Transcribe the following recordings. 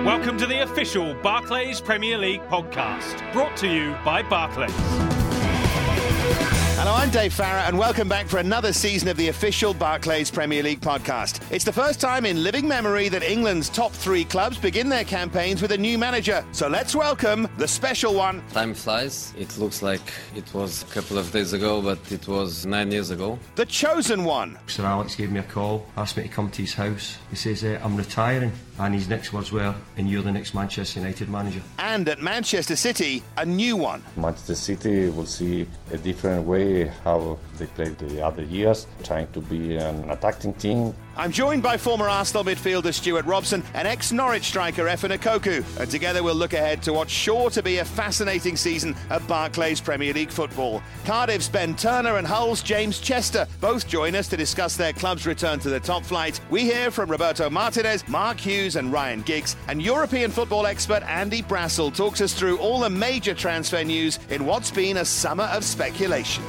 Welcome to the official Barclays Premier League podcast, brought to you by Barclays. Hello, I'm Dave Farrar, and welcome back for another season of the official Barclays Premier League podcast. It's the first time in living memory that England's top three clubs begin their campaigns with a new manager. So let's welcome the special one. Time flies. It looks like it was a couple of days ago, but it was 9 years ago. The chosen one. Sir Alex gave me a call, asked me to come to his house. He says, I'm retiring. And his next words were, and you're the next Manchester United manager. And at Manchester City, a new one. Manchester City will see a different way how they played the other years, trying to be an attacking team. I'm joined by former Arsenal midfielder Stuart Robson and ex-Norwich striker Efan Ekoku. And together we'll look ahead to what's sure to be a fascinating season of Barclays Premier League football. Cardiff's Ben Turner and Hull's James Chester both join us to discuss their club's return to the top flight. We hear from Roberto Martinez, Mark Hughes and Ryan Giggs. And European football expert Andy Brassell talks us through all the major transfer news in what's been a summer of speculation.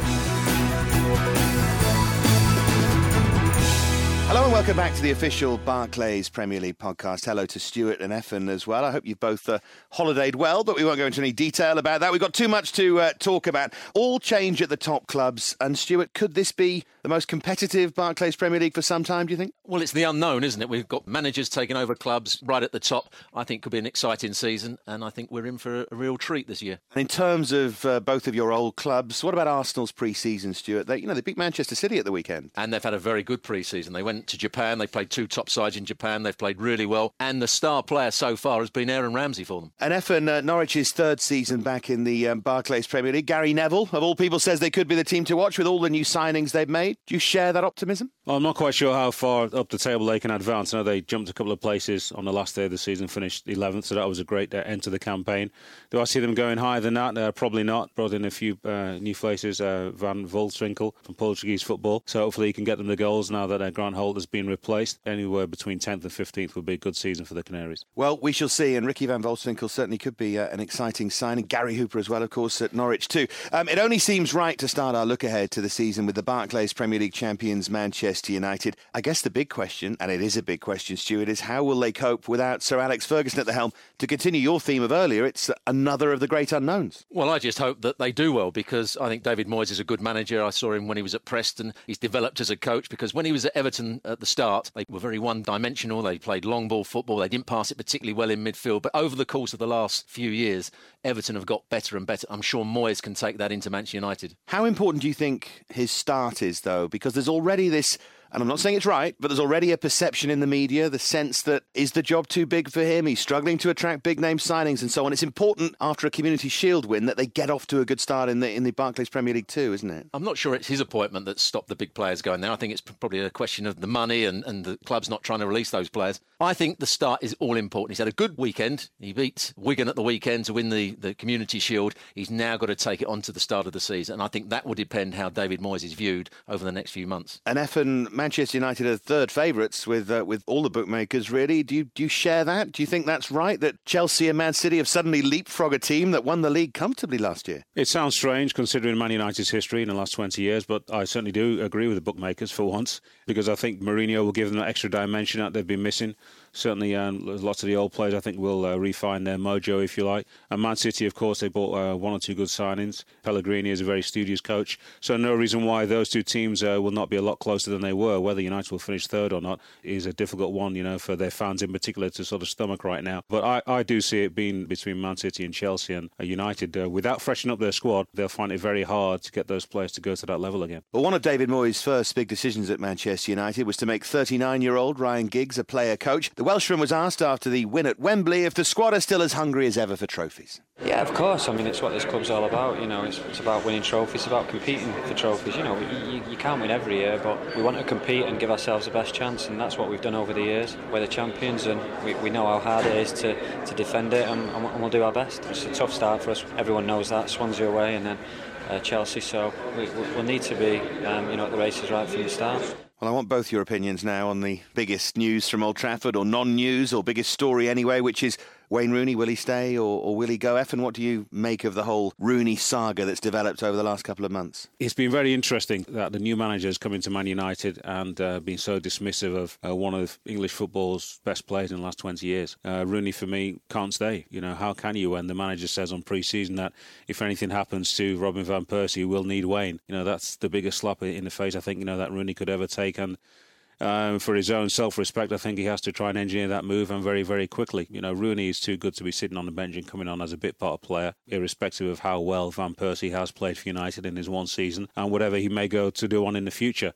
Hello and welcome back to the official Barclays Premier League podcast. Hello to Stuart and Efan as well. I hope you've both holidayed well, but we won't go into any detail about that. We've got too much to talk about. All change at the top clubs. And Stuart, could this be the most competitive Barclays Premier League for some time, do you think? Well, it's the unknown, isn't it? We've got managers taking over clubs right at the top. I think could be an exciting season, and I think we're in for a real treat this year. And in terms of both of your old clubs, what about Arsenal's pre-season, Stuart? They beat Manchester City at the weekend. And they've had a very good pre-season. They went to Japan. They played two top sides in Japan. They've played really well. And the star player so far has been Aaron Ramsey for them. And Efan, Norwich's third season back in the Barclays Premier League. Gary Neville, of all people, says they could be the team to watch with all the new signings they've made. Do you share that optimism? Well, I'm not quite sure how far up the table they can advance. I know they jumped a couple of places on the last day of the season, finished 11th, so that was a great end to the campaign. Do I see them going higher than that? Probably not. Brought in a few new faces, Van Volstrinkel from Portuguese football, so hopefully he can get them the goals now that Grant Holt has been replaced. Anywhere between 10th and 15th would be a good season for the Canaries. Well, we shall see, and Ricky Van Volstrinkel certainly could be an exciting signing. Gary Hooper as well, of course, at Norwich too. It only seems right to start our look ahead to the season with the Barclays Premier League champions Manchester United. I guess the big question, and it is a big question, Stuart, is how will they cope without Sir Alex Ferguson at the helm? To continue your theme of earlier, it's another of the great unknowns. Well, I just hope that they do well, because I think David Moyes is a good manager. I saw him when he was at Preston. He's developed as a coach, because when he was at Everton at the start, they were very one-dimensional. They played long ball football. They didn't pass it particularly well in midfield. But over the course of the last few years, Everton have got better and better. I'm sure Moyes can take that into Manchester United. How important do you think his start is, though? Because there's already this, and I'm not saying it's right, but there's already a perception in the media, the sense that is the job too big for him? He's struggling to attract big-name signings and so on. It's important after a Community Shield win that they get off to a good start in the Barclays Premier League too, isn't it? I'm not sure it's his appointment that stopped the big players going there. I think it's probably a question of the money and the club's not trying to release those players. I think the start is all important. He's had a good weekend. He beat Wigan at the weekend to win the Community Shield. He's now got to take it on to the start of the season. And I think that will depend how David Moyes is viewed over the next few months. And Efan, Manchester United are third favourites with all the bookmakers, really. Do you share that? Do you think that's right, that Chelsea and Man City have suddenly leapfrogged a team that won the league comfortably last year? It sounds strange considering Man United's history in the last 20 years, but I certainly do agree with the bookmakers for once, because I think Mourinho will give them that extra dimension that they've been missing. Certainly lots of the old players I think will refine their mojo, if you like. And Man City, of course, they bought one or two good signings. Pellegrini is a very studious coach, so no reason why those two teams will not be a lot closer than they were. Whether United will finish third or not is a difficult one, for their fans in particular to sort of stomach right now. But I do see it being between Man City and Chelsea, and United, without freshening up their squad, they'll find it very hard to get those players to go to that level again. Well, one of David Moyes' first big decisions at Manchester United was to make 39-year-old Ryan Giggs a player coach. The Welshman was asked after the win at Wembley if the squad are still as hungry as ever for trophies. Yeah, of course. I mean, it's what this club's all about. It's about winning trophies. It's about competing for trophies. You can't win every year, but we want to compete and give ourselves the best chance, and that's what we've done over the years. We're the champions, and we know how hard it is to defend it, and we'll do our best. It's a tough start for us. Everyone knows that. Swansea away, and then Chelsea. So we'll need to be, at the races right from the start. Well, I want both your opinions now on the biggest news from Old Trafford, or non-news, or biggest story anyway, which is Wayne Rooney, will he stay or will he go? Efan, what do you make of the whole Rooney saga that's developed over the last couple of months? It's been very interesting that the new manager has come into Man United and been so dismissive of one of English football's best players in the last 20 years. Rooney, for me, can't stay. How can you when the manager says on pre-season that if anything happens to Robin van Persie, we'll need Wayne? That's the biggest slap in the face I think that Rooney could ever take. And for his own self-respect, I think he has to try and engineer that move, and very, very quickly. Rooney is too good to be sitting on the bench and coming on as a bit part player, irrespective of how well Van Persie has played for United in his one season and whatever he may go to do on in the future.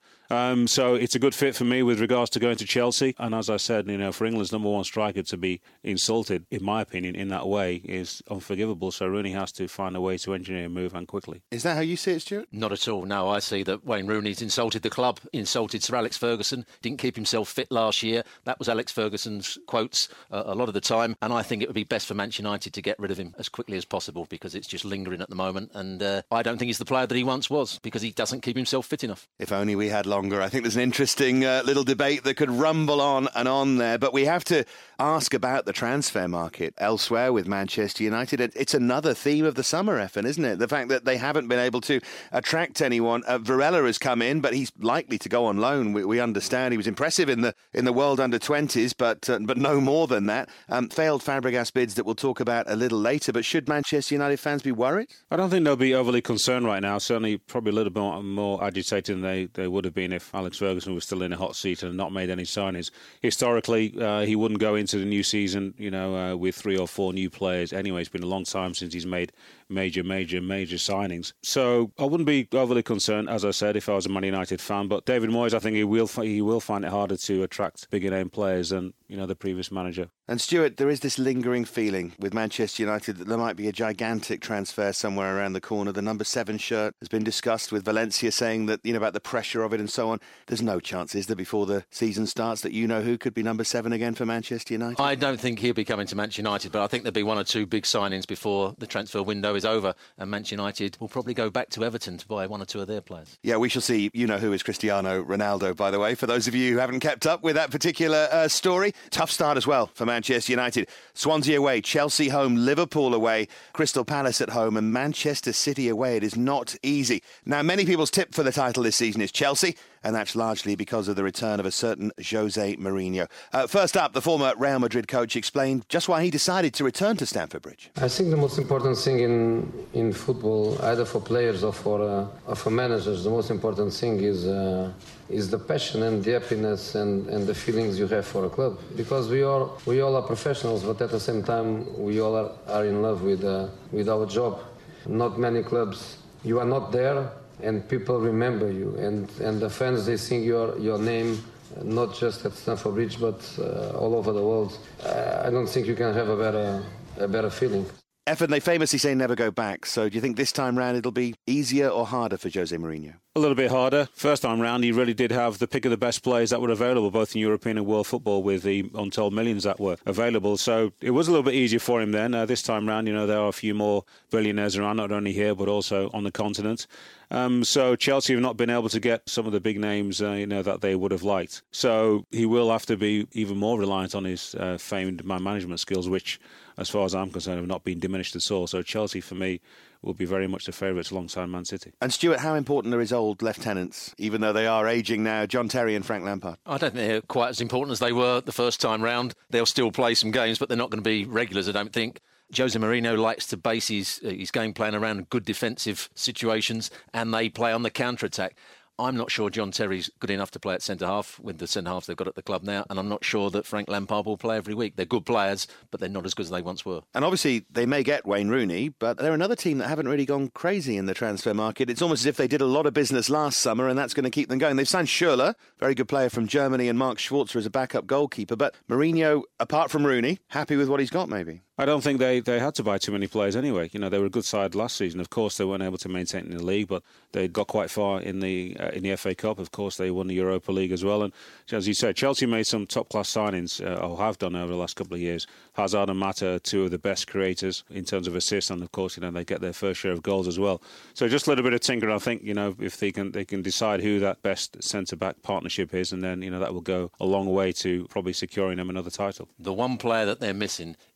So it's a good fit for me with regards to going to Chelsea. And as I said, for England's number one striker to be insulted, in my opinion, in that way is unforgivable. So Rooney has to find a way to engineer a move, and quickly. Is that how you see it, Stuart? Not at all. No, I see that Wayne Rooney's insulted the club, insulted Sir Alex Ferguson, didn't keep himself fit last year. That was Alex Ferguson's quotes a lot of the time. And I think it would be best for Manchester United to get rid of him as quickly as possible, because it's just lingering at the moment. And I don't think he's the player that he once was, because he doesn't keep himself fit enough. If only we had longer. I think there's an interesting little debate that could rumble on and on there. But we have to ask about the transfer market elsewhere with Manchester United. It's another theme of the summer, Efan, isn't it? The fact that they haven't been able to attract anyone. Varela has come in, but he's likely to go on loan. We understand he was impressive in the World Under-20s, but no more than that. Failed Fabregas bids that we'll talk about a little later. But should Manchester United fans be worried? I don't think they'll be overly concerned right now. Certainly, probably a little bit more agitated than they would have been if Alex Ferguson was still in a hot seat and not made any signings. Historically, he wouldn't go into the new season, with 3 or 4 new players. Anyway, it's been a long time since he's made major signings. So I wouldn't be overly concerned, as I said, if I was a Man United fan. But David Moyes, I think he will find it harder to attract bigger name players than the previous manager. And Stuart, there is this lingering feeling with Manchester United that there might be a gigantic transfer somewhere around the corner. The number 7 shirt has been discussed, with Valencia saying that, about the pressure of it and so on. There's no chance, is there, before the season starts, that who could be number 7 again for Manchester United? I don't think he'll be coming to Manchester United, but I think there'll be 1 or 2 big signings before the transfer window is over, and Manchester United will probably go back to Everton to buy 1 or 2 of their players. Yeah, we shall see. Who is Cristiano Ronaldo, by the way, for those of you who haven't kept up with that particular story. Tough start as well for Manchester United. Swansea away, Chelsea home, Liverpool away, Crystal Palace at home, and Manchester City away. It is not easy. Now, many people's tip for the title this season is Chelsea, and that's largely because of the return of a certain Jose Mourinho. First up, the former Real Madrid coach explained just why he decided to return to Stamford Bridge. I think the most important thing in football, either for players or for managers, the most important thing is the passion and the happiness and the feelings you have for a club. Because we all are professionals, but at the same time we all are in love with our job. Not many clubs, you are not there, and people remember you, and the fans, they sing your name, not just at Stamford Bridge, but all over the world. I don't think you can have a better feeling. Efan, they famously say never go back, so do you think this time round it'll be easier or harder for Jose Mourinho? A little bit harder. First time round, he really did have the pick of the best players that were available, both in European and world football, with the untold millions that were available. So it was a little bit easier for him then. This time round, there are a few more billionaires around, not only here, but also on the continent. So Chelsea have not been able to get some of the big names, that they would have liked. So he will have to be even more reliant on his famed man management skills, which, as far as I'm concerned, have not been diminished at all. So Chelsea, for me, will be very much the favourites alongside Man City. And Stuart, how important are his old lieutenants, even though they are ageing now, John Terry and Frank Lampard? I don't think they're quite as important as they were the first time round. They'll still play some games, but they're not going to be regulars, I don't think. Jose Mourinho likes to base his game plan around good defensive situations, and they play on the counter-attack. I'm not sure John Terry's good enough to play at centre-half with the centre-half they've got at the club now, and I'm not sure that Frank Lampard will play every week. They're good players, but they're not as good as they once were. And obviously, they may get Wayne Rooney, but they're another team that haven't really gone crazy in the transfer market. It's almost as if they did a lot of business last summer, and that's going to keep them going. They've signed Schürrle, very good player from Germany, and Mark Schwarzer as a backup goalkeeper. But Mourinho, apart from Rooney, happy with what he's got, maybe? I don't think they had to buy too many players anyway. They were a good side last season. Of course, they weren't able to maintain in the league, but they got quite far in the FA Cup. Of course, they won the Europa League as well. And as you said, Chelsea made some top-class signings, or have done over the last couple of years. Hazard and Mata, 2 of the best creators in terms of assists, and of course, they get their first share of goals as well. So just a little bit of tinkering. I think, if they can decide who that best centre-back partnership is, and then, that will go a long way to probably securing them another title. The one player that they're missing is a top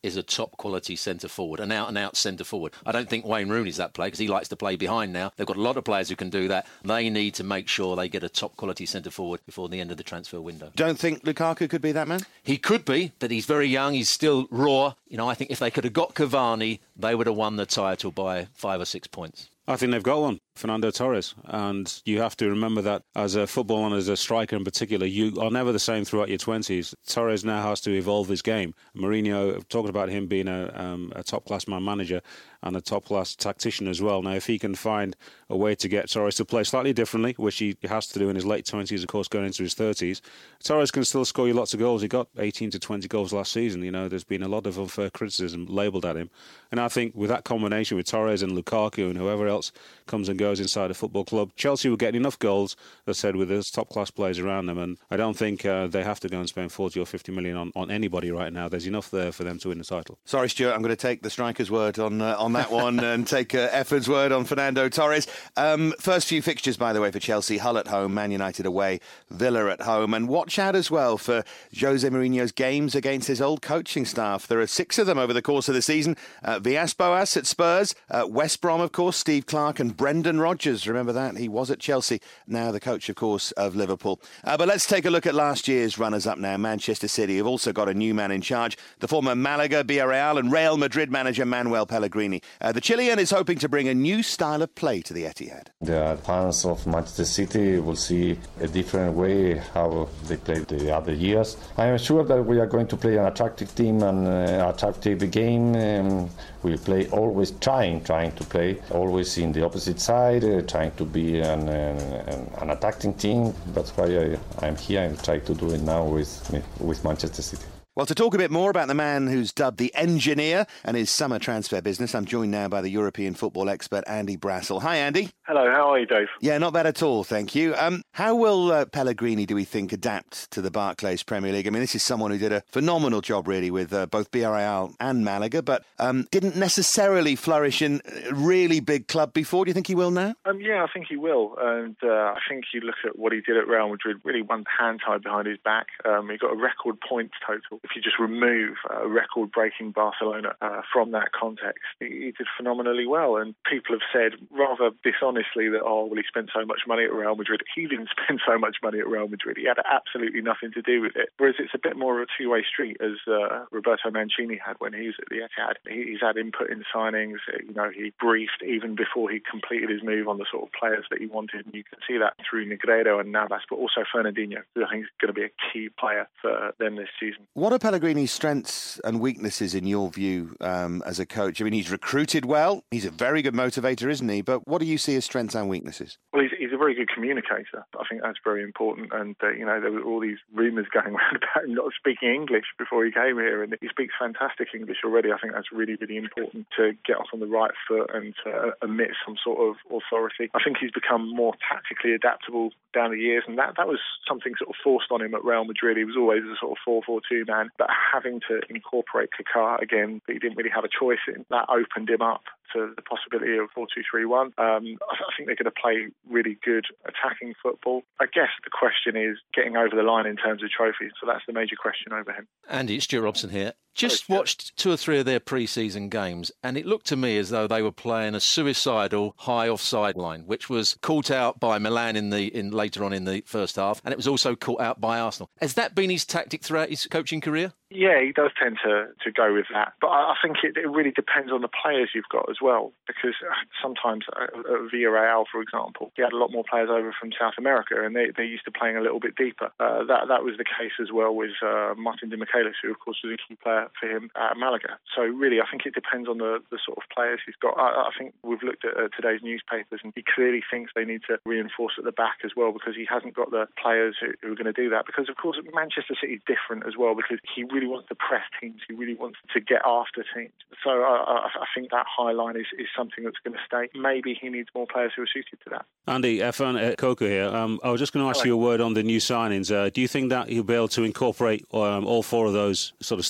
top quality centre forward, an out-and-out centre forward. I don't think Wayne Rooney's that player because he likes to play behind now. They've got a lot of players who can do that. They need to make sure they get a top quality centre forward before the end of the transfer window. Don't think Lukaku could be that man? He could be, but he's very young. He's still raw. I think if they could have got Cavani, they would have won the title by 5 or 6 points. I think they've got one, Fernando Torres. And you have to remember that as a footballer and as a striker in particular, you are never the same throughout your 20s. Torres now has to evolve his game. Mourinho, talking about him being a top-class man manager and a top-class tactician as well. Now, if he can find a way to get Torres to play slightly differently, which he has to do in his late 20s, of course, going into his 30s, Torres can still score you lots of goals. He got 18 to 20 goals last season. There's been a lot of unfair criticism labelled at him. And I think with that combination with Torres and Lukaku and whoever else comes and goes inside a football club, Chelsea will get enough goals, as I said, with those top-class players around them. And I don't think they have to go and spend 40 or 50 million on anybody right now. There's enough there for them to win the title. Sorry, Stuart, I'm going to take the striker's word on that one and take Efford's word on Fernando Torres. First few fixtures, by the way, for Chelsea: Hull at home, Man United away, Villa at home. And watch out as well for Jose Mourinho's games against his old coaching staff. There are 6 of them over the course of the season. Villas-Boas at Spurs, West Brom, of course, Steve Clarke and Brendan Rodgers. Remember that? He was at Chelsea, now the coach, of course, of Liverpool. But let's take a look at last year's runners-up now. Manchester City have also got a new man in charge, the former Malaga, Villarreal and Real Madrid manager Manuel Pellegrini. The Chilean is hoping to bring a new style of play to the Etihad. The fans of Manchester City will see a different way how they played the other years. I am sure that we are going to play an attractive team and attractive game. We play always trying to play, always in the opposite side, trying to be an attacking team. That's why I'm here and try to do it now with Manchester City. Well, to talk a bit more about the man who's dubbed the engineer and his summer transfer business, I'm joined now by the European football expert Andy Brassell. Hi, Andy. Hello, how are you, Dave? Yeah, not bad at all, thank you. How will Pellegrini, do we think, adapt to the Barclays Premier League? I mean, this is someone who did a phenomenal job, really, with both Villarreal and Malaga, but didn't necessarily flourish in a really big club before. Do you think he will now? Yeah, I think he will. And I think you look at what he did at Real Madrid, really one hand tied behind his back. He got a record points total. If you just remove a record-breaking Barcelona from that context, he did phenomenally well. And people have said, rather dishonestly, that, he spent so much money at Real Madrid. He didn't spend so much money at Real Madrid. He had absolutely nothing to do with it. Whereas it's a bit more of a two-way street, as Roberto Mancini had when he was at the Etihad. He's had input in signings. He briefed even before he completed his move on the sort of players that he wanted. And you can see that through Negredo and Navas, but also Fernandinho, who I think is going to be a key player for them this season. What are Pellegrini's strengths and weaknesses in your view as a coach? I mean, he's recruited well. He's a very good motivator, isn't he? But what do you see as strengths and weaknesses? Well, he's a very good communicator. I think that's very important. And, there were all these rumours going around about him not speaking English before he came here. And he speaks fantastic English already. I think that's really, really important to get off on the right foot and to emit some sort of authority. I think he's become more tactically adaptable down the years. And that was something sort of forced on him at Real Madrid. He was always a sort of 4-4-2 man. But having to incorporate Kaká again, that he didn't really have a choice in, that opened him up to the possibility of 4-2-3-1. I think they're going to play really good attacking football. I guess the question is getting over the line in terms of trophies. So that's the major question over him. Andy, it's Stuart Robson here. Just watched 2 or 3 of their pre-season games, and it looked to me as though they were playing a suicidal high offside line, which was caught out by Milan later on in the first half, and it was also caught out by Arsenal. Has that been his tactic throughout his coaching career? Yeah, he does tend to go with that. But I think it really depends on the players you've got as well, because sometimes at Villarreal, for example, he had a lot more players over from South America, and they're used to playing a little bit deeper. That was the case as well with Martin de Michelis, who, of course, was a key player for him at Malaga. So really, I think it depends on the sort of players he's got. I think we've looked at today's newspapers, and he clearly thinks they need to reinforce at the back as well, because he hasn't got the players who are going to do that. Because, of course, Manchester City is different as well, because he really wants to press teams. He really wants to get after teams. So I think that high line is something that's going to stay. Maybe he needs more players who are suited to that. Andy, Coco here. I was just going to ask you a word on the new signings. Do you think that he'll be able to incorporate all 4 of those sort of star names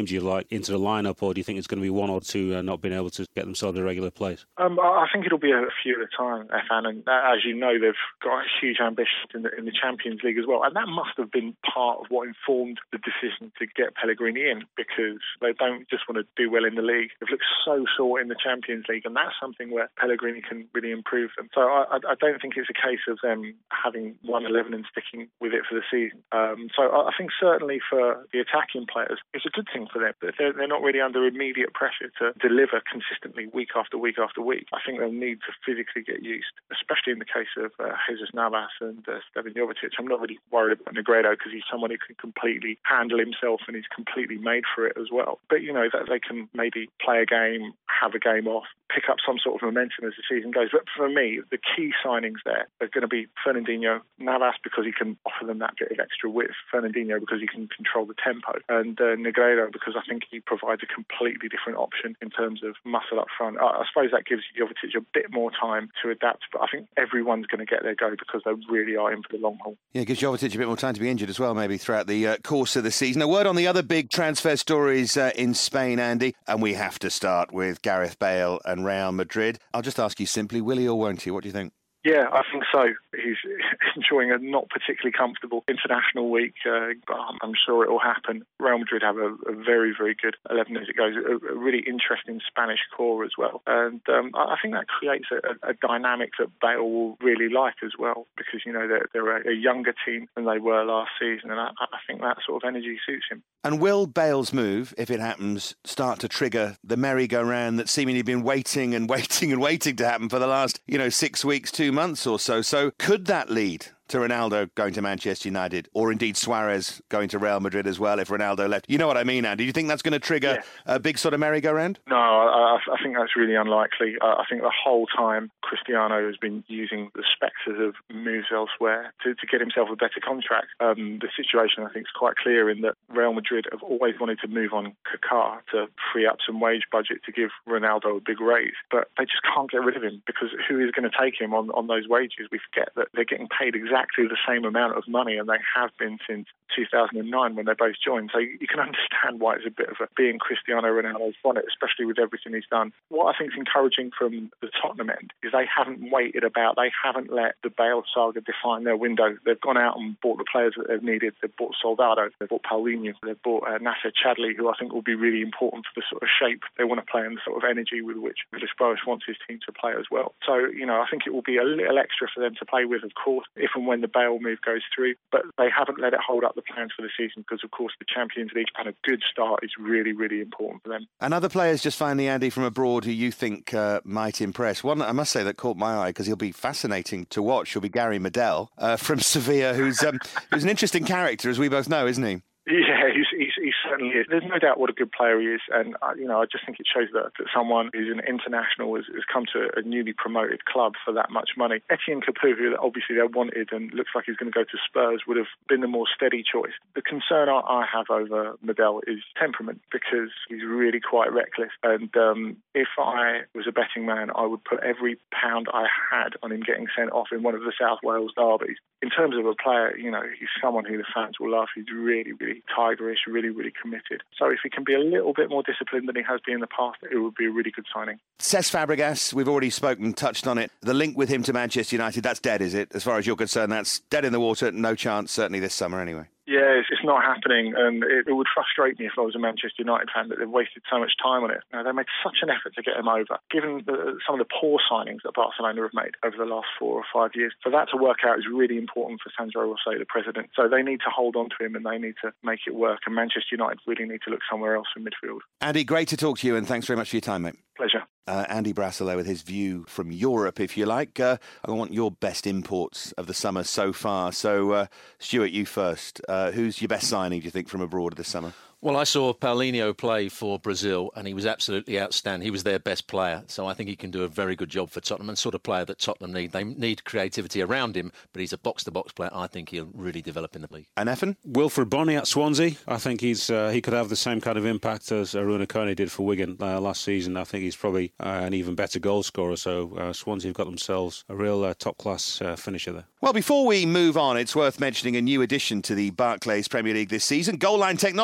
change, you like, into the lineup, or do you think it's going to be one or two not being able to get themselves a regular place? I think it'll be a few at a time, Efan, and as you know, they've got huge ambitions in the Champions League as well, and that must have been part of what informed the decision to get Pellegrini in, because they don't just want to do well in the league. They've looked so short in the Champions League, and that's something where Pellegrini can really improve them. So I don't think it's a case of them having won 11 and sticking with it for the season. So I think certainly for the attacking players, it's a good thing for them. They're not really under immediate pressure to deliver consistently week after week after week. I think they'll need to physically get used, especially in the case of Jesus Navas and Stevan Jovetic. I'm not really worried about Negredo because he's someone who can completely handle himself and he's completely made for it as well. But, you know, that they can maybe play a game, have a game off, pick up some sort of momentum as the season goes. But for me, the key signings there are going to be Fernandinho, Navas because he can offer them that bit of extra width, Fernandinho because he can control the tempo, and Negredo because I think he provides a completely different option in terms of muscle up front. I suppose that gives Jovetic a bit more time to adapt, but I think everyone's going to get their go because they really are in for the long haul. Yeah, it gives Jovetic a bit more time to be injured as well, maybe throughout the course of the season. A word on the other big transfer stories in Spain, Andy, and we have to start with Gareth Bale and Real Madrid. I'll just ask you simply, will he or won't he? What do you think? Yeah, I think so. He's enjoying a not particularly comfortable international week, but I'm sure it will happen. Real Madrid have a very, very good 11 as it goes, a really interesting Spanish core as well. And I think that creates a dynamic that Bale will really like as well, because, you know, they're a younger team than they were last season, and I think that sort of energy suits him. And will Bale's move, if it happens, start to trigger the merry-go-round that's seemingly been waiting and waiting and waiting to happen for the last, 6 weeks, 2 months or so? So could that lead to Ronaldo going to Manchester United, or indeed Suarez going to Real Madrid as well if Ronaldo left? You know what I mean, Andy? Do you think that's going to trigger a big sort of merry-go-round? No, I think that's really unlikely. I think the whole time Cristiano has been using the spectres of moves elsewhere to get himself a better contract. The situation, I think, is quite clear in that Real Madrid have always wanted to move on Kaká to free up some wage budget to give Ronaldo a big raise, but they just can't get rid of him because who is going to take him on those wages? We forget that they're getting paid exactly the same amount of money, and they have been since 2009 when they both joined. So you can understand why it's a bit of a being Cristiano Ronaldo's bonnet, especially with everything he's done. What I think is encouraging from the Tottenham end is they haven't waited about. They haven't let the Bale saga define their window. They've gone out and bought the players that they've needed. They've bought Soldado, they've bought Paulinho, they've bought Nasser Chadli, who I think will be really important for the sort of shape they want to play and the sort of energy with which Villas-Boas wants his team to play as well. So, I think it will be a little extra for them to play with, of course, if and when the Bale move goes through, but they haven't let it hold up the plans for the season because, of course, the Champions League and a good start is really, really important for them. And other players, just finally, Andy, from abroad who you think might impress. One, I must say, that caught my eye because he'll be fascinating to watch. He'll be Gary Medel from Sevilla, who's an interesting character, as we both know, isn't he? Yeah, he certainly is. There's no doubt what a good player he is, and I just think it shows that someone who's an international has come to a newly promoted club for that much money. Etienne Capoue, who obviously they wanted and looks like he's going to go to Spurs, would have been the more steady choice. The concern I have over Medel is temperament, because he's really quite reckless, and if I was a betting man, I would put every pound I had on him getting sent off in one of the South Wales derbies. In terms of a player, he's someone who the fans will love. He's really, really tigerish, really, really committed. So if he can be a little bit more disciplined than he has been in the past, it would be a really good signing. Cesc Fabregas, we've already touched on it. The link with him to Manchester United, that's dead, is it? As far as you're concerned, that's dead in the water. No chance, certainly this summer anyway. Yeah, it's not happening, and it would frustrate me if I was a Manchester United fan that they've wasted so much time on it. They made such an effort to get him over, given some of the poor signings that Barcelona have made over the last 4 or 5 years. For that to work out is really important for Sandro Rosset, the president. So they need to hold on to him and they need to make it work, and Manchester United really need to look somewhere else in midfield. Andy, great to talk to you, and thanks very much for your time, mate. Pleasure. Andy Brassel there with his view from Europe, if you like. I want your best imports of the summer so far. So, Stuart, you first. Who's your best signing, do you think, from abroad this summer? Well, I saw Paulinho play for Brazil, and he was absolutely outstanding. He was their best player, so I think he can do a very good job for Tottenham, and sort of player that Tottenham need. They need creativity around him, but he's a box-to-box player. I think he'll really develop in the league. And Effin? Wilfred Bonney at Swansea. I think he could have the same kind of impact as Aruna Kone did for Wigan last season. I think he's probably an even better goal scorer, so Swansea have got themselves a real top-class finisher there. Well, before we move on, it's worth mentioning a new addition to the Barclays Premier League this season, Goal Line Technology.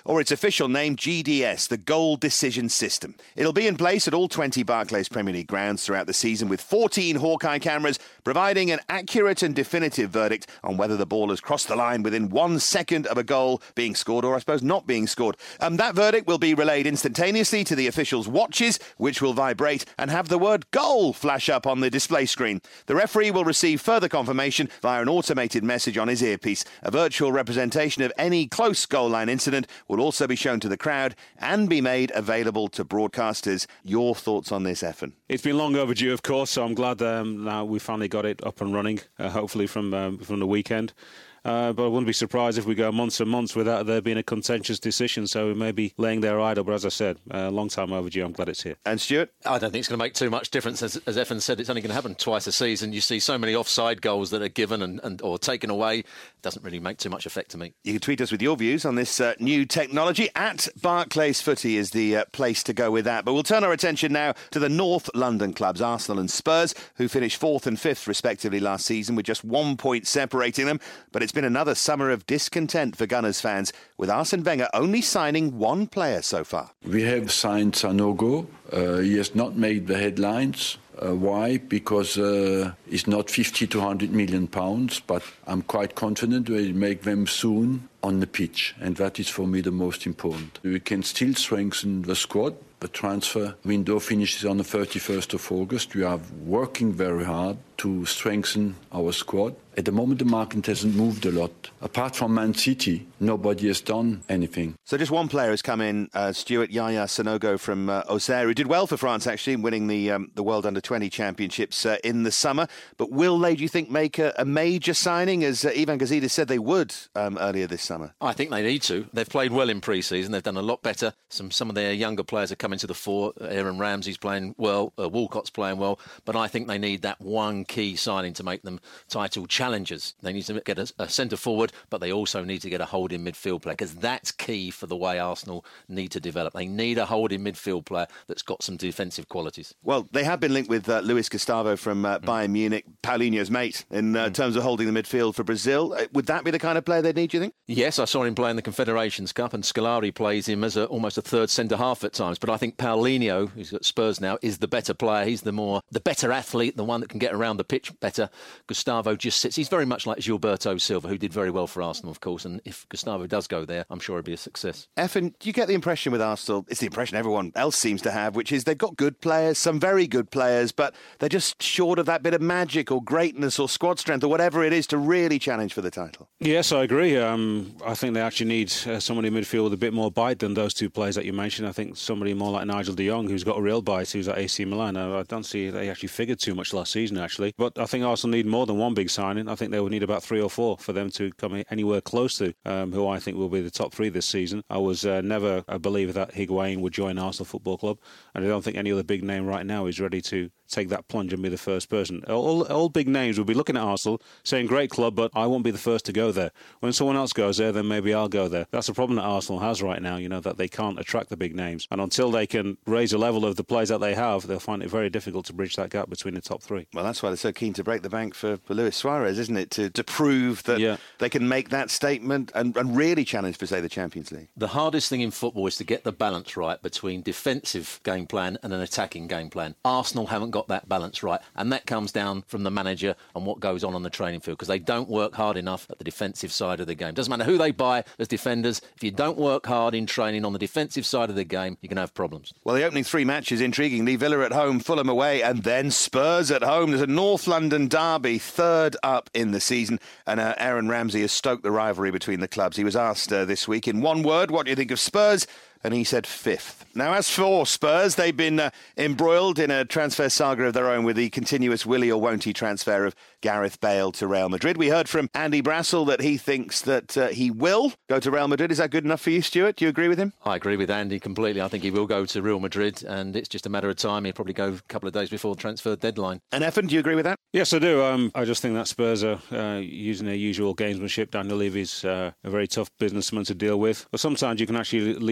or its official name, GDS, the Goal Decision System. It'll be in place at all 20 Barclays Premier League grounds throughout the season, with 14 Hawkeye cameras providing an accurate and definitive verdict on whether the ball has crossed the line within 1 second of a goal being scored, or I suppose not being scored. That verdict will be relayed instantaneously to the officials' watches, which will vibrate and have the word goal flash up on the display screen. The referee will receive further confirmation via an automated message on his earpiece. A virtual representation of any close goal line incident will also be shown to the crowd and be made available to broadcasters. Your thoughts on this, Effin? It's been long overdue, of course, so I'm glad now we finally got it up and running, hopefully from the weekend. But I wouldn't be surprised if we go months and months without there being a contentious decision. So we may be laying there idle. But as I said, a long time overdue. I'm glad it's here. And Stuart? I don't think it's going to make too much difference. As Effin said, it's only going to happen twice a season. You see so many offside goals that are given and or taken away. It doesn't really make too much effect to me. You can tweet us with your views on this new technology. At Barclays Footy is the place to go with that. But we'll turn our attention now to the North London clubs, Arsenal and Spurs, who finished 4th and 5th respectively last season, with just 1 point separating them. But it's been another summer of discontent for Gunners fans, with Arsene Wenger only signing one player so far. We have signed Sanogo. He has not made the headlines. Why? Because it's not 50 to 100 million pounds, but I'm quite confident we'll make them soon on the pitch, and that is for me the most important. We can still strengthen the squad. The transfer window finishes on the 31st of August. We are working very hard to strengthen our squad. At the moment, the market hasn't moved a lot. Apart from Man City, nobody has done anything. So just one player has come in, Stuart, Yaya Sanogo from Auxerre, who did well for France, actually, in winning the World Under-20 Championships in the summer. But will they, do you think, make a major signing, as Ivan Gazidis said they would earlier this summer? I think they need to. They've played well in pre-season. They've done a lot better. Some of their younger players have come into the fore. Aaron Ramsey's playing well. Walcott's playing well. But I think they need that one key signing to make them title challengers. They need to get a centre-forward, but they also need to get a holding midfield player, because that's key for the way Arsenal need to develop. They need a holding midfield player that's got some defensive qualities. Well, they have been linked with Luis Gustavo from Bayern Munich, Paulinho's mate, in terms of holding the midfield for Brazil. Would that be the kind of player they need, do you think? Yes, I saw him play in the Confederations Cup, and Scolari plays him as almost a third centre-half at times. But I think Paulinho, who's at Spurs now, is the better player. He's the better athlete, the one that can get around the pitch better. Gustavo just sits. He's very much like Gilberto Silva, who did very well for Arsenal, of course. And if Gustavo does go there, I'm sure it'll be a success. Effin, do you get the impression with Arsenal, it's the impression everyone else seems to have, which is they've got good players, some very good players, but they're just short of that bit of magic or greatness or squad strength or whatever it is to really challenge for the title? Yes, I agree. I think they actually need somebody in midfield with a bit more bite than those two players that you mentioned. I think somebody more like Nigel de Jong, who's got a real bite, who's at AC Milan. I don't see they actually figured too much last season, actually. But I think Arsenal need more than one big signing. I think they would need about 3 or 4 for them to come anywhere close to who I think will be the top 3 this season. I was never a believer that Higuain would join Arsenal Football Club, and I don't think any other big name right now is ready to take that plunge and be the first person. All big names will be looking at Arsenal saying, great club, but I won't be the first to go there. When someone else goes there, then maybe I'll go there. That's the problem that Arsenal has right now, that they can't attract the big names. And until they can raise the level of the players that they have, they'll find it very difficult to bridge that gap between the top 3. Well, that's why they're so keen to break the bank for Luis Suarez, isn't it? To prove that they can make that statement and really challenge for, say, the Champions League. The hardest thing in football is to get the balance right between defensive game plan and an attacking game plan. Arsenal haven't got that balance right, and that comes down from the manager and what goes on the training field, because they don't work hard enough at the defensive side of the game. Doesn't matter who they buy as defenders, if you don't work hard in training on the defensive side of the game, you can have problems. Well, the opening 3 matches, intriguingly, Villa at home, Fulham away, and then Spurs at home. There's a North London derby, 3rd up in the season, and Aaron Ramsey has stoked the rivalry between the clubs. He was asked this week, in one word, what do you think of Spurs? And he said 5th. Now, as for Spurs, they've been embroiled in a transfer saga of their own with the continuous willy or won't he transfer of Gareth Bale to Real Madrid. We heard from Andy Brassel that he thinks that he will go to Real Madrid. Is that good enough for you, Stuart? Do you agree with him? I agree with Andy completely. I think he will go to Real Madrid, and it's just a matter of time. He'll probably go a couple of days before the transfer deadline. And Effin, do you agree with that? Yes, I do. I just think that Spurs are using their usual gamesmanship. Daniel Levy's a very tough businessman to deal with. But sometimes you can actually leave it too late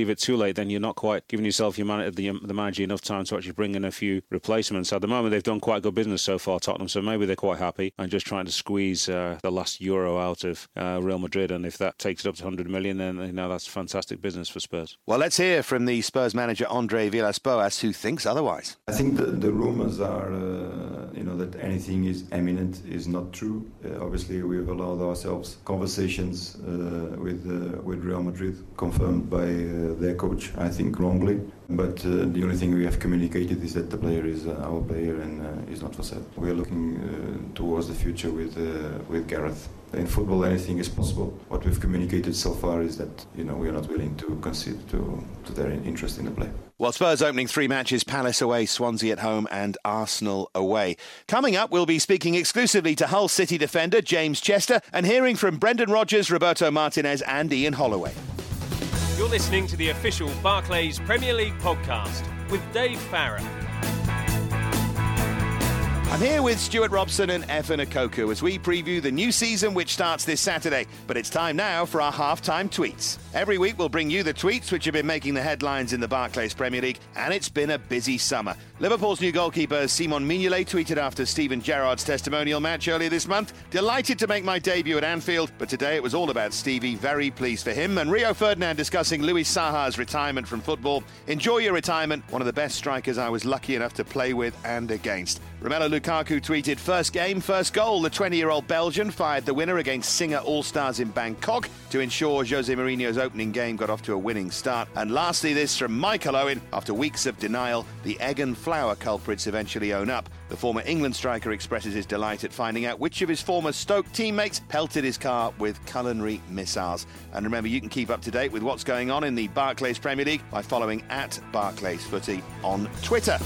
late, then you're not quite giving yourself the manager enough time to actually bring in a few replacements. At the moment, they've done quite good business so far, Tottenham, so maybe they're quite happy and just trying to squeeze the last euro out of Real Madrid. And if that takes it up to 100 million, then that's fantastic business for Spurs. Well, let's hear from the Spurs manager Andre Villas-Boas, who thinks otherwise. I think the rumours are, that anything is imminent is not true. Obviously, we've allowed ourselves conversations with Real Madrid, confirmed by their coach, I think wrongly. But the only thing we have communicated is that the player is our player and is not for sale. We are looking towards the future with Gareth. In football, anything is possible. What we've communicated so far is that we are not willing to concede to their interest in the play. Well, Spurs opening 3 matches: Palace away, Swansea at home and Arsenal away. Coming up, we'll be speaking exclusively to Hull City defender James Chester and hearing from Brendan Rodgers, Roberto Martinez and Ian Holloway. You're listening to the official Barclays Premier League podcast with Dave Farrell. I'm here with Stuart Robson and Efe Nkoku as we preview the new season which starts this Saturday. But it's time now for our half-time tweets. Every week we'll bring you the tweets which have been making the headlines in the Barclays Premier League, and it's been a busy summer. Liverpool's new goalkeeper Simon Mignolet tweeted after Steven Gerrard's testimonial match earlier this month: "Delighted to make my debut at Anfield, but today it was all about Stevie. Very pleased for him." And Rio Ferdinand discussing Luis Saha's retirement from football. "Enjoy your retirement. One of the best strikers I was lucky enough to play with and against." Romelu Lukaku tweeted, "First game, first goal. The 20-year-old Belgian fired the winner against Singer All-Stars in Bangkok to ensure Jose Mourinho's opening game got off to a winning start." And lastly, this from Michael Owen: "After weeks of denial, the egg and flour culprits eventually own up. The former England striker expresses his delight at finding out which of his former Stoke teammates pelted his car with culinary missiles." And remember, you can keep up to date with what's going on in the Barclays Premier League by following @BarclaysFooty on Twitter.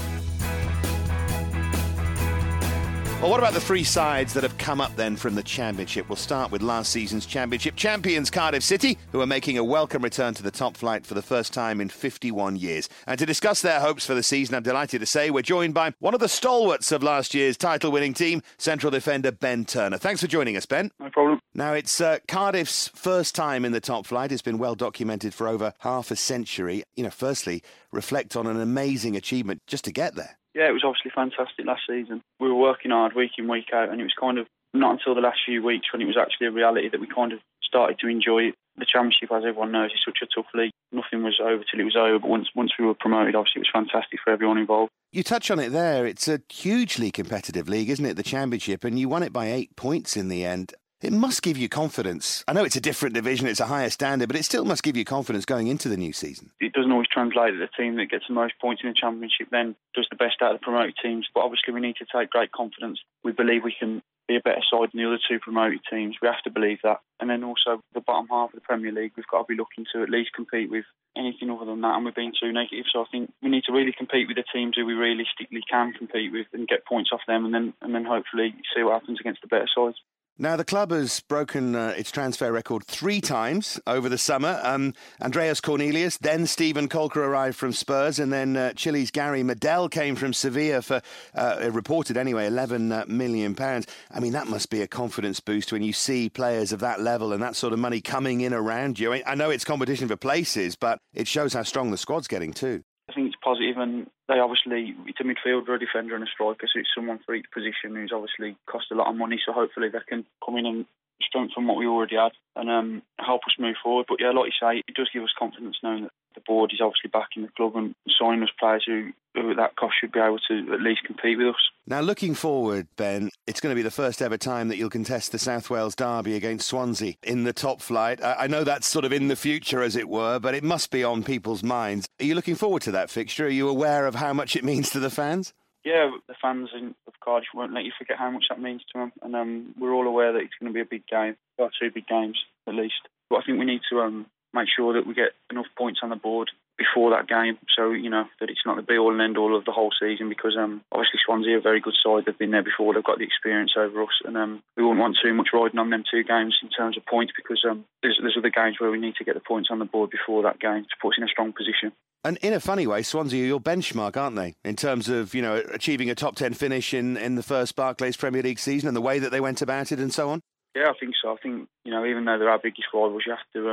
Well, what about the 3 sides that have come up then from the Championship? We'll start with last season's Championship champions Cardiff City, who are making a welcome return to the top flight for the first time in 51 years. And to discuss their hopes for the season, I'm delighted to say we're joined by one of the stalwarts of last year's title-winning team, central defender Ben Turner. Thanks for joining us, Ben. No problem. Now, it's Cardiff's first time in the top flight. It's been well documented for over half a century. Firstly, reflect on an amazing achievement just to get there. Yeah, it was obviously fantastic last season. We were working hard week in, week out, and it was kind of not until the last few weeks when it was actually a reality that we kind of started to enjoy it. The Championship, as everyone knows, is such a tough league. Nothing was over till it was over, but once we were promoted, obviously it was fantastic for everyone involved. You touch on it there. It's a hugely competitive league, isn't it, the Championship? And you won it by 8 points in the end. It must give you confidence. I know it's a different division, it's a higher standard, but it still must give you confidence going into the new season. It doesn't always translate that the team that gets the most points in the Championship then does the best out of the promoted teams, but obviously we need to take great confidence. We believe we can be a better side than the other 2 promoted teams. We have to believe that. And then also the bottom half of the Premier League, we've got to be looking to at least compete with anything other than that, and we've been too negative. So I think we need to really compete with the teams who we realistically can compete with and get points off them, and then hopefully see what happens against the better sides. Now, the club has broken its transfer record 3 times over the summer. Andreas Cornelius, then Steven Kolker arrived from Spurs, and then Chile's Gary Medel came from Sevilla for, reported anyway, £11 million. I mean, that must be a confidence boost when you see players of that level and that sort of money coming in around you. I know it's competition for places, but it shows how strong the squad's getting too. I think it's positive, and they obviously, it's a midfielder, a defender and a striker, so it's someone for each position who's obviously cost a lot of money, so hopefully they can come in and strengthen what we already had and help us move forward. But yeah, like you say, it does give us confidence knowing that the board is obviously backing the club and signing us players who at that cost should be able to at least compete with us. Now, looking forward, Ben, it's going to be the first ever time that you'll contest the South Wales derby against Swansea in the top flight. I know that's sort of in the future, as it were, but it must be on people's minds. Are you looking forward to that fixture? Are you aware of how much it means to the fans? Yeah, the fans of Cardiff won't let you forget how much that means to them, and we're all aware that it's going to be a big game, or 2 big games at least. But I think we need to make sure that we get enough points on the board before that game, so that it's not the be-all and end-all of the whole season, because obviously Swansea are a very good side. They've been there before, they've got the experience over us, and we wouldn't want too much riding on them 2 games in terms of points, because there's other games where we need to get the points on the board before that game to put us in a strong position. And in a funny way, Swansea are your benchmark, aren't they, in terms of achieving a top 10 finish in the first Barclays Premier League season and the way that they went about it and so on? Yeah, I think so. I think, even though they're our biggest rivals, you have to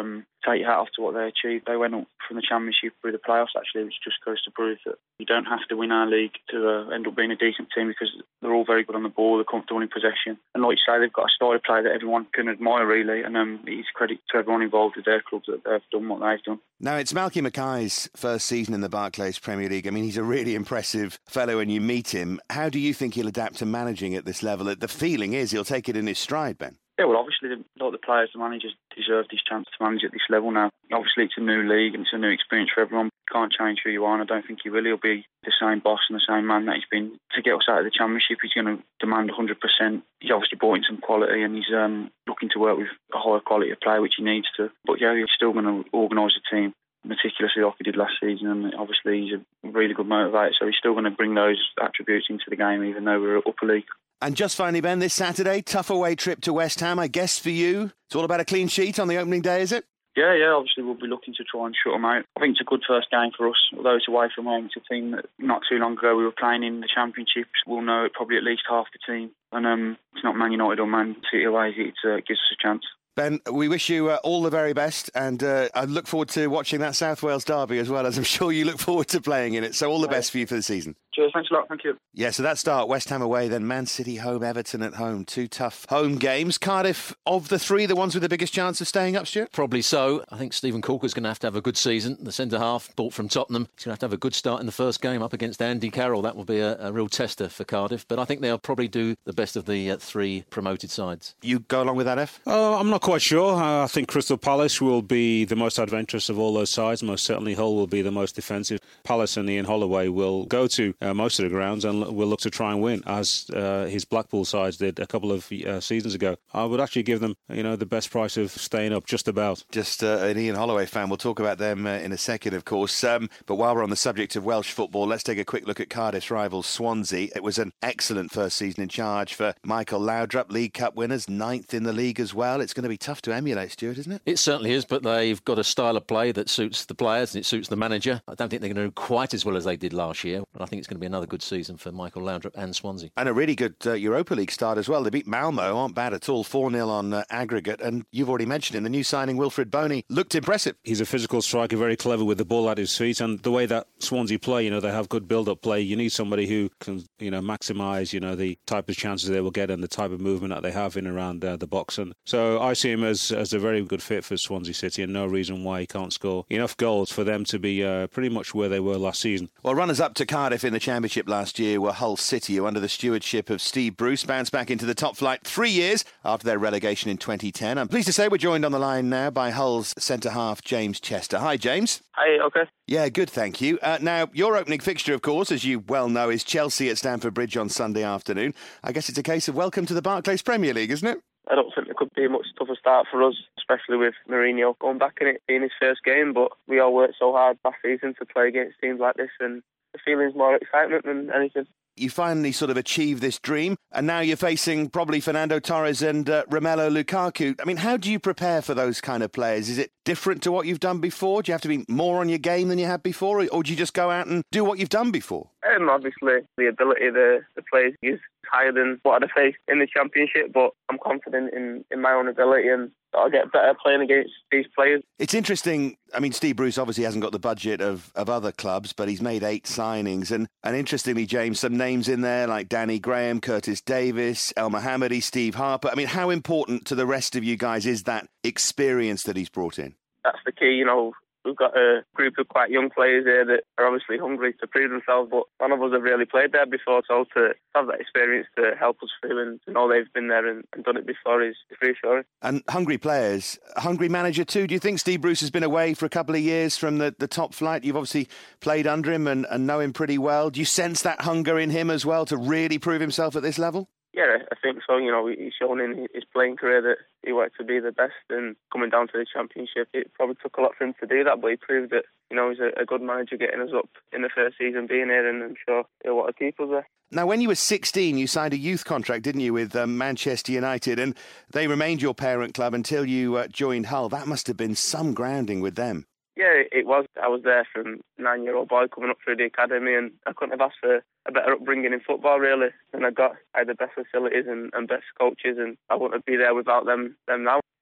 take your hat off to what they achieved. They went up from the Championship through the playoffs, actually, which just goes to prove that you don't have to win our league to end up being a decent team, because they're all very good on the ball, they're comfortable in possession. And like you say, they've got a style of play that everyone can admire, really, and it's credit to everyone involved with their clubs that they've done what they've done. Now, it's Malky Mackay's first season in the Barclays Premier League. I mean, he's a really impressive fellow when you meet him. How do you think he'll adapt to managing at this level? The feeling is he'll take it in his stride, Ben. Yeah, well, obviously, the players, the managers deserve this chance to manage at this level now. Obviously, it's a new league and it's a new experience for everyone. You can't change who you are, and I don't think he will. He'll be the same boss and the same man that he's been. To get us out of the Championship, he's going to demand 100%. He's obviously brought in some quality, and he's looking to work with a higher quality of player, which he needs to. But yeah, he's still going to organise the team meticulously like he did last season, and obviously he's a really good motivator, so he's still going to bring those attributes into the game, even though we're upper league. And just finally, Ben, this Saturday, tough away trip to West Ham. I guess for you, it's all about a clean sheet on the opening day, is it? Yeah, obviously we'll be looking to try and shut them out. I think it's a good first game for us, although it's away from home. It's a team that not too long ago we were playing in the Championship. We'll know probably at least half the team. And it's not Man United or Man City away. It gives us a chance. Ben, we wish you all the very best, and I look forward to watching that South Wales derby as well, as I'm sure you look forward to playing in it. So all the best for you for the season. Cheers, thanks a lot, thank you. Yeah, so that start, West Ham away, then Man City home, Everton at home. Two tough home games. Cardiff, of the three, the ones with the biggest chance of staying up, Stuart? Probably so. I think Stephen Corker's going to have a good season. The centre-half, bought from Tottenham, he's going to have a good start in the first game up against Andy Carroll. That will be a real tester for Cardiff, but I think they'll probably do the best of the three promoted sides. You go along with that, F? I'm not quite sure. I think Crystal Palace will be the most adventurous of all those sides. Most certainly Hull will be the most defensive. Palace and Ian Holloway will go to most of the grounds and will look to try and win, as his Blackpool sides did a couple of seasons ago. I would actually give them, the best price of staying up, just about. Just an Ian Holloway fan. We'll talk about them in a second, of course. But while we're on the subject of Welsh football, let's take a quick look at Cardiff's rival Swansea. It was an excellent first season in charge for Michael Laudrup, League Cup winners, 9th in the league as well. It's going to be tough to emulate, Stuart, isn't it? It certainly is, but they've got a style of play that suits the players and it suits the manager. I don't think they're going to do quite as well as they did last year, but I think it's going to be another good season for Michael Laudrup and Swansea. And a really good Europa League start as well. They beat Malmo, aren't bad at all, 4-0 on aggregate. And you've already mentioned him, the new signing Wilfred Boney looked impressive. He's a physical striker, very clever with the ball at his feet, and the way that Swansea play, they have good build-up play. You need somebody who can, maximise, the type of chances they will get and the type of movement that they have in around the box. And so I see him as a very good fit for Swansea City, and no reason why he can't score enough goals for them to be pretty much where they were last season. Well, runners-up to Cardiff in the Championship last year were Hull City, who under the stewardship of Steve Bruce bounced back into the top flight 3 years after their relegation in 2010. I'm pleased to say we're joined on the line now by Hull's centre-half James Chester. Hi, James. Hi, OK. Yeah, good, thank you. Now, your opening fixture, of course, as you well know, is Chelsea at Stamford Bridge on Sunday afternoon. I guess it's a case of welcome to the Barclays Premier League, isn't it? I don't think there could be a much tougher start for us, especially with Mourinho going back in it being his first game, but we all worked so hard last season to play against teams like this, and the feeling's more excitement than anything. You finally sort of achieved this dream, and now you're facing probably Fernando Torres and Romelu Lukaku. I mean, how do you prepare for those kind of players? Is it different to what you've done before? Do you have to be more on your game than you had before, or do you just go out and do what you've done before? Obviously, the ability of the players is higher than what I'd faced in the Championship, but I'm confident in my own ability, and I'll get better playing against these players. It's interesting. I mean, Steve Bruce obviously hasn't got the budget of other clubs, but he's made 8 signings. And interestingly, James, some names in there like Danny Graham, Curtis Davis, El Mohammadi, Steve Harper. I mean, how important to the rest of you guys is that experience that he's brought in? That's the key, We've got a group of quite young players here that are obviously hungry to prove themselves, but none of us have really played there before, so to have that experience to help us through and to know they've been there and done it before is reassuring. And hungry players, a hungry manager too. Do you think Steve Bruce has been away for a couple of years from the top flight? You've obviously played under him and know him pretty well. Do you sense that hunger in him as well to really prove himself at this level? Yeah, I think so. He's shown in his playing career that he wanted to be the best, and coming down to the Championship, it probably took a lot for him to do that, but he proved that, he's a good manager getting us up in the first season being here, and I'm sure he'll want to keep us there. Now, when you were 16, you signed a youth contract, didn't you, with Manchester United, and they remained your parent club until you joined Hull. That must have been some grounding with them. Yeah, it was. I was there from 9-year-old boy coming up through the academy, and I couldn't have asked for a better upbringing in football, really. And I had the best facilities and best coaches, and I wouldn't be there without them now.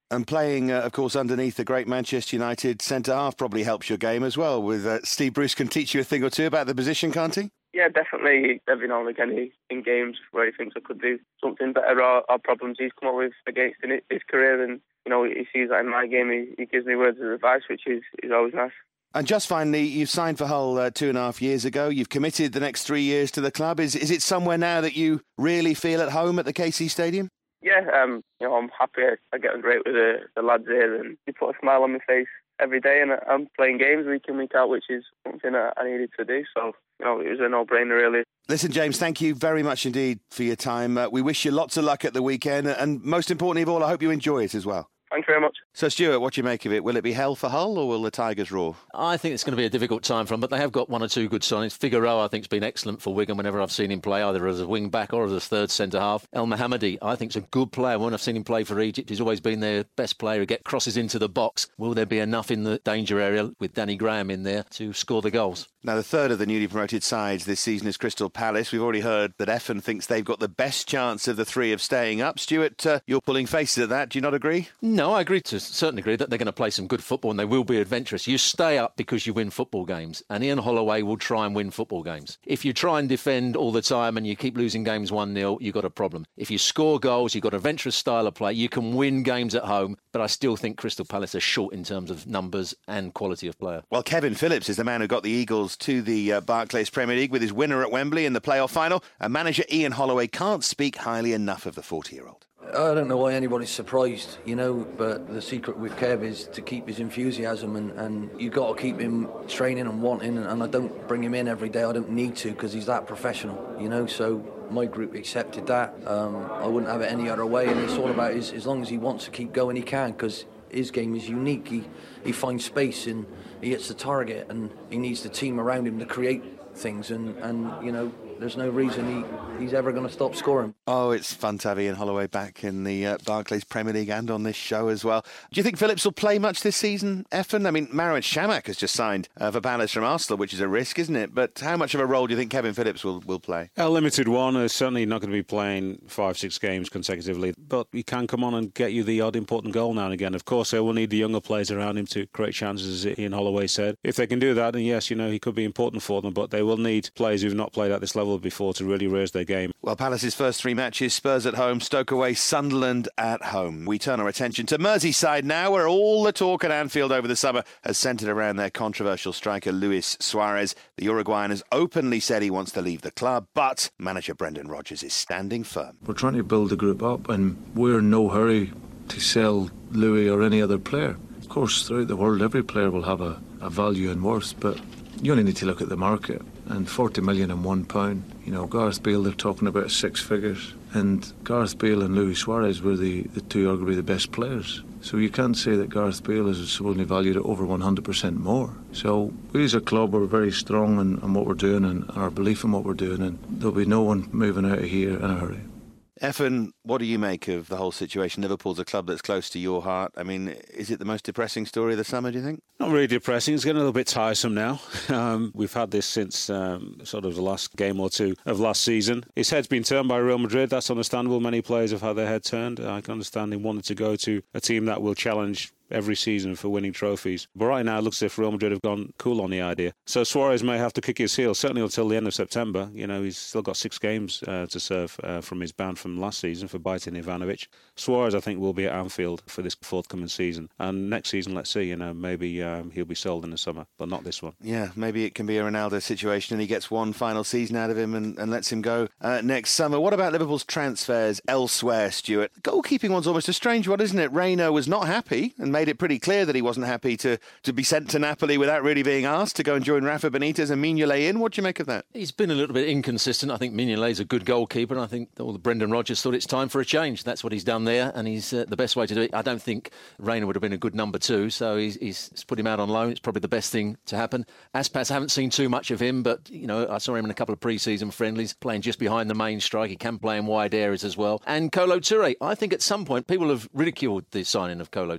And playing, of course, underneath the great Manchester United centre-half probably helps your game as well. With Steve Bruce can teach you a thing or two about the position, can't he? Yeah, definitely. Every now and again, in games where he thinks I could do something better or problems he's come up with against in his career, and he sees that in my game. He gives me words of advice, which is always nice. And just finally, you've signed for Hull 2.5 years ago. You've committed the next 3 years to the club. Is it somewhere now that you really feel at home at the KC Stadium? Yeah, I'm happy. I get on great with the lads here, and they put a smile on my face every day, and I'm playing games week in, week out, which is something that I needed to do. So, it was a no-brainer, really. Listen, James, thank you very much indeed for your time. We wish you lots of luck at the weekend, and most importantly of all, I hope you enjoy it as well. Thanks very much. So, Stuart, what do you make of it? Will it be hell for Hull, or will the Tigers roar? I think it's going to be a difficult time for them, but they have got one or two good signings. Figueroa, I think, has been excellent for Wigan whenever I've seen him play, either as a wing-back or as a third centre-half. El Mohammadi, I think, is a good player. When I've seen him play for Egypt, he's always been their best player. He gets crosses into the box. Will there be enough in the danger area with Danny Graham in there to score the goals? Now, the third of the newly promoted sides this season is Crystal Palace. We've already heard that Effin thinks they've got the best chance of the three of staying up. Stuart, you're pulling faces at that. Do you not agree? No, I agree to a certain degree that they're going to play some good football and they will be adventurous. You stay up because you win football games, and Ian Holloway will try and win football games. If you try and defend all the time and you keep losing games 1-0, you've got a problem. If you score goals, you've got an adventurous style of play, you can win games at home, but I still think Crystal Palace are short in terms of numbers and quality of player. Well, Kevin Phillips is the man who got the Eagles to the Barclays Premier League with his winner at Wembley in the playoff final, and manager Ian Holloway can't speak highly enough of the 40-year-old. I don't know why anybody's surprised, but the secret with Kev is to keep his enthusiasm, and you've got to keep him training and wanting, and I don't bring him in every day. I don't need to, because he's that professional, so my group accepted that. I wouldn't have it any other way, and it's all about as long as he wants to keep going, he can, because his game is unique. He finds space and he hits the target, and he needs the team around him to create things, and there's no reason he's ever going to stop scoring. Oh, it's fun to have Ian Holloway back in the Barclays Premier League and on this show as well. Do you think Phillips will play much this season, Effin? I mean, Marouane Chamakh has just signed for Palace from Arsenal, which is a risk, isn't it? But how much of a role do you think Kevin Phillips will play? A limited one. Certainly not going to be playing 5-6 games consecutively, but he can come on and get you the odd important goal now and again. Of course, they will need the younger players around him to create chances, as Ian Holloway said. If they can do that, then yes, he could be important for them, but they will need players who've not played at this level before to really raise their game. Well, Palace's first three matches, Spurs at home, Stoke away, Sunderland at home. We turn our attention to Merseyside now, where all the talk at Anfield over the summer has centred around their controversial striker Luis Suarez. The Uruguayan has openly said he wants to leave the club, but manager Brendan Rodgers is standing firm. We're trying to build the group up, and we're in no hurry to sell Louis or any other player. Of course, throughout the world, every player will have a value and worth, but you only need to look at the market, and 40 million and £1. Gareth Bale, they're talking about 6 figures, and Gareth Bale and Luis Suarez were the two arguably the best players. So you can't say that Gareth Bale is only valued at over 100% more. So we as a club are very strong in what we're doing and our belief in what we're doing, and there'll be no one moving out of here in a hurry. Effin, what do you make of the whole situation? Liverpool's a club that's close to your heart. I mean, is it the most depressing story of the summer, do you think? Not really depressing. It's getting a little bit tiresome now. We've had this since sort of the last game or two of last season. His head's been turned by Real Madrid. That's understandable. Many players have had their head turned. I can understand him wanting to go to a team that will challenge every season for winning trophies. But right now it looks as if Real Madrid have gone cool on the idea. So Suarez may have to kick his heels, certainly until the end of September. He's still got 6 games to serve from his ban from last season for biting Ivanovic. Suarez, I think, will be at Anfield for this forthcoming season. And next season, let's see, maybe he'll be sold in the summer, but not this one. Yeah, maybe it can be a Ronaldo situation and he gets one final season out of him and lets him go next summer. What about Liverpool's transfers elsewhere, Stuart? Goalkeeping one's almost a strange one, isn't it? Reina was not happy and made it pretty clear that he wasn't happy to be sent to Napoli without really being asked to go and join Rafa Benitez and Mignolet in. What do you make of that? He's been a little bit inconsistent. I think Mignolet's a good goalkeeper, and I think all the Brendan Rodgers thought it's time for a change. That's what he's done there, and he's the best way to do it. I don't think Reina would have been a good number 2, so he's put him out on loan. It's probably the best thing to happen. Aspas, I haven't seen too much of him, but I saw him in a couple of pre-season friendlies playing just behind the main strike. He can play in wide areas as well. And Kolo Touré, I think at some point people have ridiculed the signing of Kolo Touré. I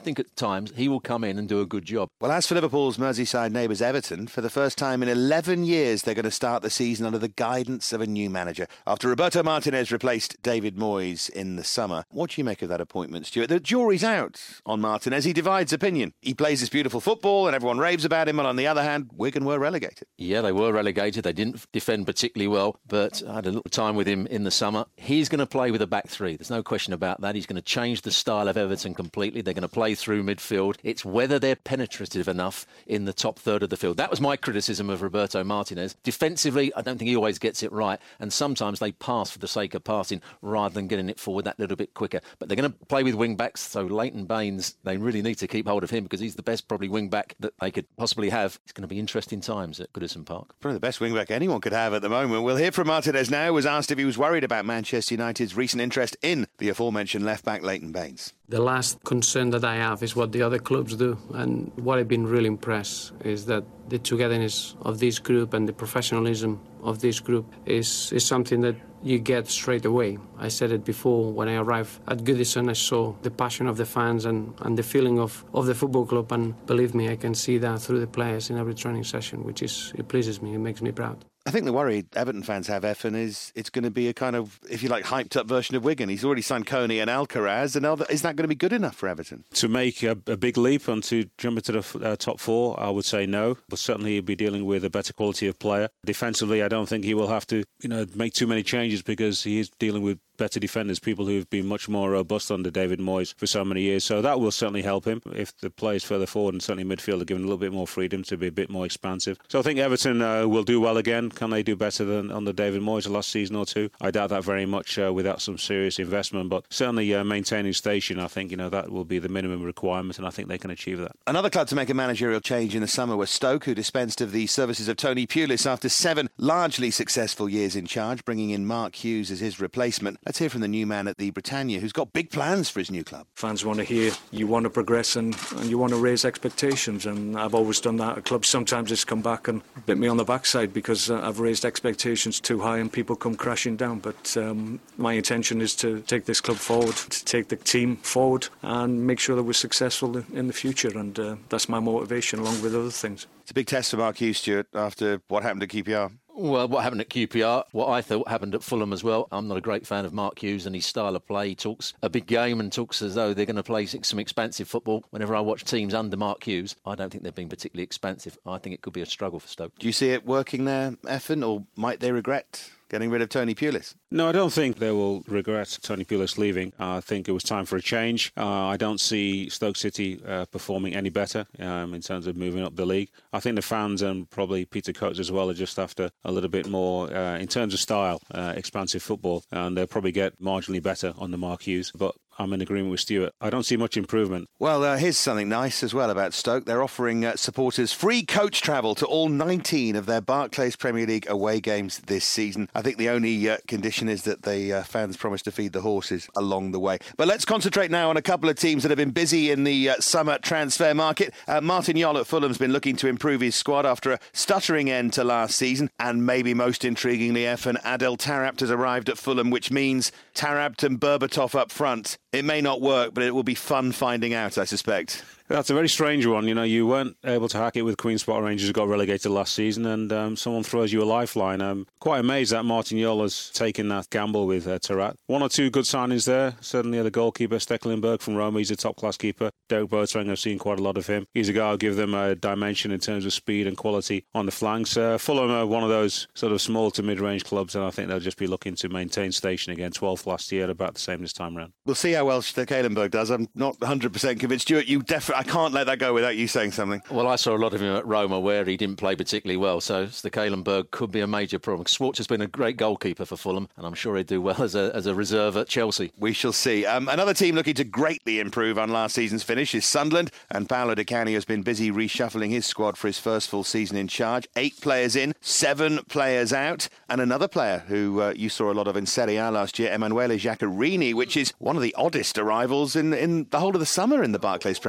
think at times he will come in and do a good job. Well, as for Liverpool's Merseyside neighbours Everton, for the first time in 11 years, they're going to start the season under the guidance of a new manager. After Roberto Martinez replaced David Moyes in the summer. What do you make of that appointment, Stuart? The jury's out on Martinez. He divides opinion. He plays this beautiful football and everyone raves about him. And on the other hand, Wigan were relegated. Yeah, they were relegated. They didn't defend particularly well, but I had a little time with him in the summer. He's going to play with a back three. There's no question about that. He's going to change the style of Everton completely. They're going to play through midfield. It's whether they're penetrative enough in the top third of the field. That was my criticism of Roberto Martinez. Defensively, I don't think he always gets it right, and sometimes they pass for the sake of passing rather than getting it forward that little bit quicker. But they're going to play with wing-backs, so Leighton Baines, they really need to keep hold of him because he's the best probably wing-back that they could possibly have. It's going to be interesting times at Goodison Park. Probably the best wing-back anyone could have at the moment. We'll hear from Martinez now, who was asked if he was worried about Manchester United's recent interest in the aforementioned left-back Leighton Baines. The last concern that I have is what the other clubs do, and what I've been really impressed is that the togetherness of this group and the professionalism of this group is something that you get straight away. I said it before, when I arrived at Goodison, I saw the passion of the fans and the feeling of the football club, and believe me, I can see that through the players in every training session, it pleases me, it makes me proud. I think the worry Everton fans have, Effin, is it's going to be a kind of, if you like, hyped-up version of Wigan. He's already signed Coney and Alcaraz, and is that going to be good enough for Everton? To make a big leap and to jump into the top four, I would say no. But certainly he'll be dealing with a better quality of player. Defensively, I don't think he will have to make too many changes because he is dealing with better defenders, people who have been much more robust under David Moyes for so many years. So that will certainly help him if the players further forward and certainly midfield are given a little bit more freedom to be a bit more expansive. So I think Everton will do well again. Can they do better than under David Moyes the last season or two? I doubt that very much without some serious investment, but certainly maintaining station, I think that will be the minimum requirement, and I think they can achieve that. Another club to make a managerial change in the summer was Stoke, who dispensed of the services of Tony Pulis after 7 largely successful years in charge, bringing in Mark Hughes as his replacement. Let's hear from the new man at the Britannia, who's got big plans for his new club. Fans want to hear you want to progress and you want to raise expectations, and I've always done that at clubs. Sometimes it's come back and bit me on the backside because I've raised expectations too high and people come crashing down, but my intention is to take this club forward, to take the team forward and make sure that we're successful in the future, and that's my motivation along with other things. It's a big test for Mark Hughes, Stuart, after what happened at QPR. Well, what happened at QPR, what I thought happened at Fulham as well. I'm not a great fan of Mark Hughes and his style of play. He talks a big game and talks as though they're going to play some expansive football. Whenever I watch teams under Mark Hughes, I don't think they've been particularly expansive. I think it could be a struggle for Stoke. Do you see it working there, Effin, or might they regret getting rid of Tony Pulis? No, I don't think they will regret Tony Pulis leaving. I think it was time for a change. I don't see Stoke City performing any better in terms of moving up the league. I think the fans and probably Peter Coates as well are just after a little bit more, in terms of style, expansive football, and they'll probably get marginally better under Mark Hughes. But I'm in agreement with Stuart. I don't see much improvement. Well, here's something nice as well about Stoke. They're offering supporters free coach travel to all 19 of their Barclays Premier League away games this season. I think the only condition is that the fans promise to feed the horses along the way. But let's concentrate now on a couple of teams that have been busy in the summer transfer market. Martin Jol at Fulham's been looking to improve his squad after a stuttering end to last season. And maybe most intriguingly, Efan, Adel Taarabt has arrived at Fulham, which means Taarabt and Berbatov up front. It may not work, but it will be fun finding out, I suspect. That's a very strange one. You weren't able to hack it with Queen's Park Rangers, who got relegated last season, and someone throws you a lifeline. I'm quite amazed that Martin Jol has taken that gamble with Taarabt. 1 or 2 good signings there. Certainly the goalkeeper, Stekelenburg from Roma, he's a top-class keeper. Derek Boateng, I've seen quite a lot of him. He's a guy who'll give them a dimension in terms of speed and quality on the flanks. Fulham are one of those sort of small to mid-range clubs, and I think they'll just be looking to maintain station again. 12th last year, about the same this time round. We'll see how well Stekelenburg does. I'm not 100% convinced. Stuart, I can't let that go without you saying something. Well, I saw a lot of him at Roma where he didn't play particularly well, so Stekelenburg could be a major problem. Schwartz has been a great goalkeeper for Fulham, and I'm sure he'd do well as a reserve at Chelsea. We shall see. Another team looking to greatly improve on last season's finish is Sunderland, and Paolo Di Canio has been busy reshuffling his squad for his first full season in charge. 8 players in, 7 players out, and another player who you saw a lot of in Serie A last year, Emanuele Giaccherini, which is one of the oddest arrivals in the whole of the summer in the Barclays Premier League. Well,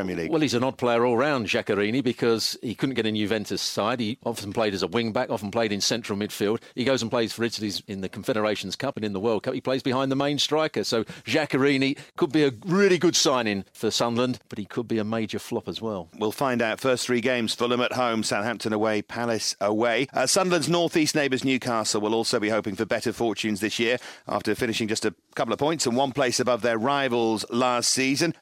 he's an odd player all round, Giaccherini, because he couldn't get in Juventus side. He often played as a wing-back, often played in central midfield. He goes and plays for Italy in the Confederations Cup and in the World Cup. He plays behind the main striker. So Giaccherini could be a really good signing for Sunderland, but he could be a major flop as well. We'll find out. First 3 games, Fulham at home, Southampton away, Palace away. Sunderland's north-east neighbours Newcastle will also be hoping for better fortunes this year after finishing just a couple of points and 1 place above their rivals last season.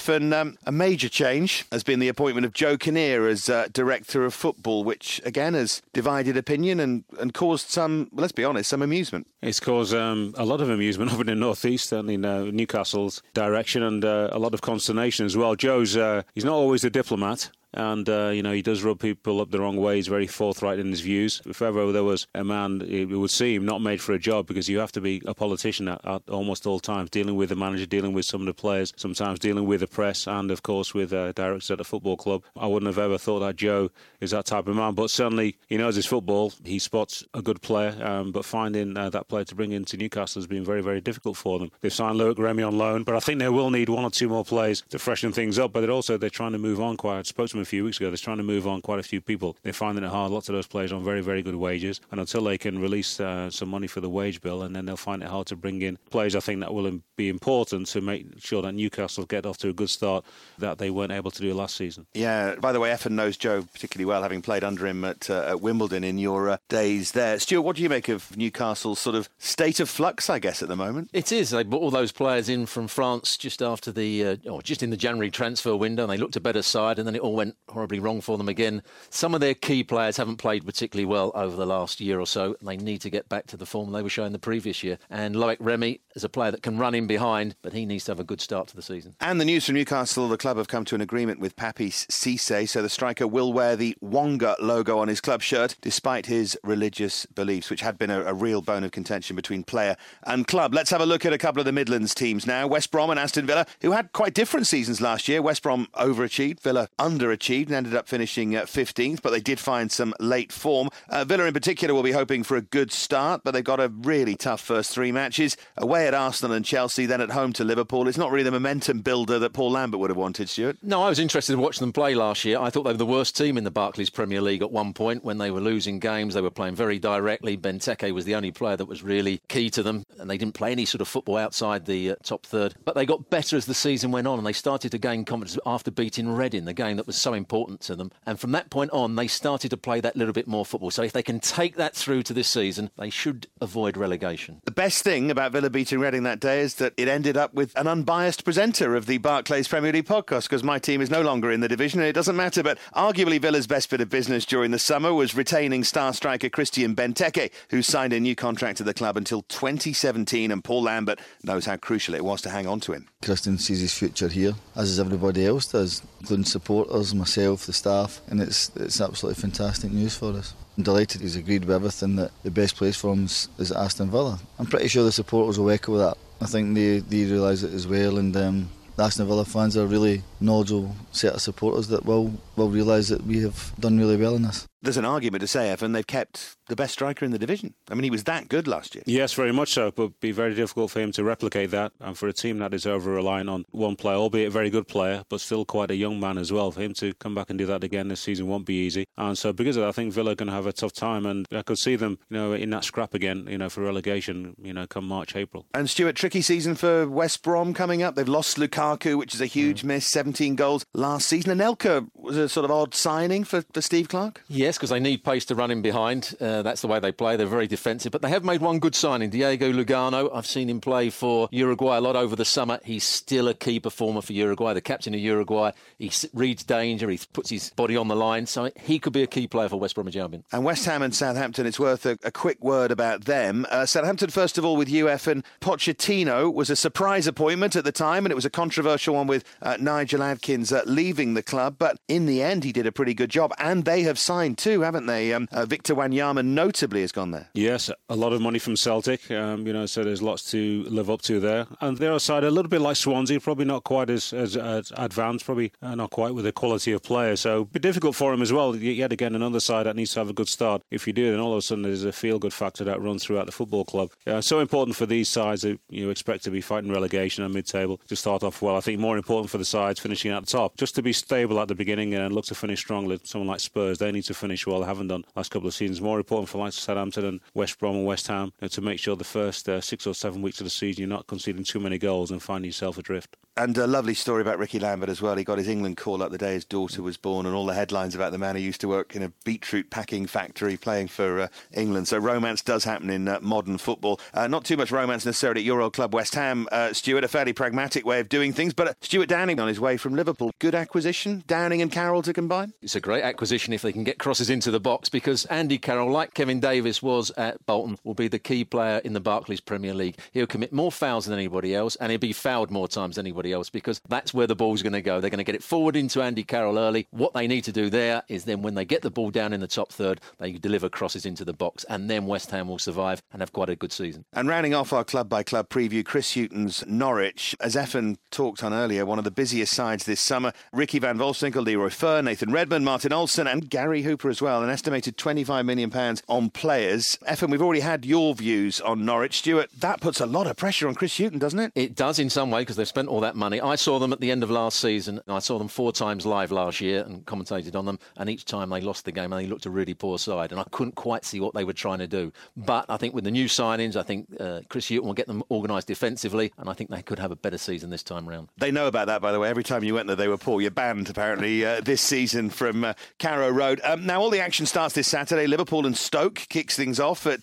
A major change has been the appointment of Joe Kinnear as Director of Football, which again has divided opinion and caused some, let's be honest, some amusement. It's caused a lot of amusement over in the north-east, certainly Newcastle's direction, and a lot of consternation as well. Joe's he's not always a diplomat. And, he does rub people up the wrong way. He's very forthright in his views. If ever there was a man, it would seem, not made for a job, because you have to be a politician at almost all times, dealing with the manager, dealing with some of the players, sometimes dealing with the press, and, of course, with directors at the football club. I wouldn't have ever thought that Joe is that type of man. But certainly, he knows his football. He spots a good player. But finding that player to bring into Newcastle has been very, very difficult for them. They've signed Loic Remy on loan, but I think they will need 1 or 2 more players to freshen things up. But they're trying to move on quite. I spoke to him a few weeks ago. They're trying to move on quite a few people. They're finding it hard. Lots of those players on very, very good wages. And until they can release some money for the wage bill, and then they'll find it hard to bring in players, I think that will be important to make sure that Newcastle get off to a good start that they weren't able to do last season. Yeah, by the way, Effin knows Joe particularly well, having played under him at Wimbledon in your days there. Stuart, what do you make of Newcastle's sort of state of flux, I guess, at the moment? It is. They brought all those players in from France just after just in the January transfer window, and they looked a better side, and then it all went horribly wrong for them again. Some of their key players haven't played particularly well over the last year or so, and they need to get back to the form they were showing the previous year. And Loic Remy is a player that can run in behind, but he needs to have a good start to the season. And the news from Newcastle, the club have come to an agreement with Papiss Cissé, so the striker will wear the Wonga logo on his club shirt, despite his religious beliefs, which had been a real bone of contention between player and club. Let's have a look at a couple of the Midlands teams now. West Brom and Aston Villa, who had quite different seasons last year. West Brom overachieved, Villa underachieved, and ended up finishing 15th, but they did find some late form. Villa in particular will be hoping for a good start, but they've got a really tough first 3 matches. Away at Arsenal and Chelsea, then at home to Liverpool. It's not really the momentum builder that Paul Lambert would have wanted, Stuart. No, I was interested in watching them play last year. I thought they were the worst team in the Barclays Premier League at one point. When they were losing games, they were playing very directly. Benteke was the only player that was really key to them, and they didn't play any sort of football outside the top third. But they got better as the season went on, and they started to gain confidence after beating Reading, the game that was so important to them. And from that point on, they started to play that little bit more football. So if they can take that through to this season, they should avoid relegation. The best thing about Villa beating Reading that day is that it ended up with an unbiased presenter of the Barclays Premier League podcast, because my team is no longer in the division and it doesn't matter. But arguably Villa's best bit of business during the summer was retaining star striker Christian Benteke, who signed a new contract to the club until 2017, and Paul Lambert knows how crucial it was to hang on to him. Christian sees his future here, as is everybody else does, including supporters, myself, the staff, and it's absolutely fantastic news for us. I'm delighted he's agreed with everything, that the best place for him is at Aston Villa. I'm pretty sure the supporters will echo that. I think they realise it as well, and the Aston Villa fans are a really knowledgeable set of supporters that will realise that we have done really well in this. There's an argument to say, Evan, they've kept the best striker in the division. I mean, he was that good last year. Yes, very much so, but it'd be very difficult for him to replicate that. And for a team that is over-relying on one player, albeit a very good player, but still quite a young man as well, for him to come back and do that again this season won't be easy. And so because of that, I think Villa are going to have a tough time, and I could see them, in that scrap again, for relegation, come March, April. And Stuart, tricky season for West Brom coming up. They've lost Lukaku, which is a huge miss, 17 goals last season. Anelka was a sort of odd signing for Steve Clarke. Yes, because they need pace to run in behind. That's the way they play. They're very defensive, but they have made one good signing. Diego Lugano, I've seen him play for Uruguay a lot over the summer. He's still a key performer for Uruguay, the captain of Uruguay. He reads danger, he puts his body on the line, so he could be a key player for West Bromwich Albion. And West Ham and Southampton, it's worth a quick word about them. Southampton, first of all, with Efin. Pochettino was a surprise appointment at the time, and it was a controversial one with Nigel Adkins leaving the club, but in the the end, he did a pretty good job. And they have signed too, haven't they? Victor Wanyama notably has gone there. Yes, a lot of money from Celtic, so there's lots to live up to there. And they're outside a little bit like Swansea, probably not quite as advanced, probably not quite with the quality of players. So it'd be difficult for him as well. Yet again, another side that needs to have a good start. If you do, then all of a sudden there's a feel-good factor that runs throughout the football club. So important for these sides that you expect to be fighting relegation and mid-table to start off well. I think more important for the sides finishing at the top, just to be stable at the beginning and look to finish strongly. Someone like Spurs, they need to finish well. They haven't done last couple of seasons. More important for like Southampton and West Brom and West Ham to make sure the first 6 or 7 weeks of the season you're not conceding too many goals and finding yourself adrift. And a lovely story about Ricky Lambert as well. He got his England call up the day his daughter was born, and all the headlines about the man who used to work in a beetroot packing factory playing for England. So romance does happen in modern football. Not too much romance necessarily at your old club West Ham, Stuart, a fairly pragmatic way of doing things. But Stuart Downing on his way from Liverpool. Good acquisition, Downing and Carroll to combine? It's a great acquisition if they can get crosses into the box, because Andy Carroll, like Kevin Davis was at Bolton, will be the key player in the Barclays Premier League. He'll commit more fouls than anybody else, and he'll be fouled more times than anybody else, because that's where the ball's going to go. They're going to get it forward into Andy Carroll early. What they need to do there is then when they get the ball down in the top third, they deliver crosses into the box, and then West Ham will survive and have quite a good season. And rounding off our club-by-club preview, Chris Hughton's Norwich. As Effin talked on earlier, one of the busiest sides this summer. Ricky van Wolfswinkel, Leroy Fer, Nathan Redmond, Martin Olsen and Gary Hooper as well. An estimated £25 million on players. Effin, we've already had your views on Norwich. Stuart, that puts a lot of pressure on Chris Hughton, doesn't it? It does in some way, because they've spent all that money. I saw them at the end of last season. I saw them 4 times live last year and commentated on them, and each time they lost the game and they looked a really poor side, and I couldn't quite see what they were trying to do. But I think with the new signings, I think Chris Hughton will get them organised defensively, and I think they could have a better season this time round. They know about that, by the way. Every time you went there, they were poor. You're banned, apparently, this season from Carrow Road. Now, all the action starts this Saturday. Liverpool and Stoke kicks things off at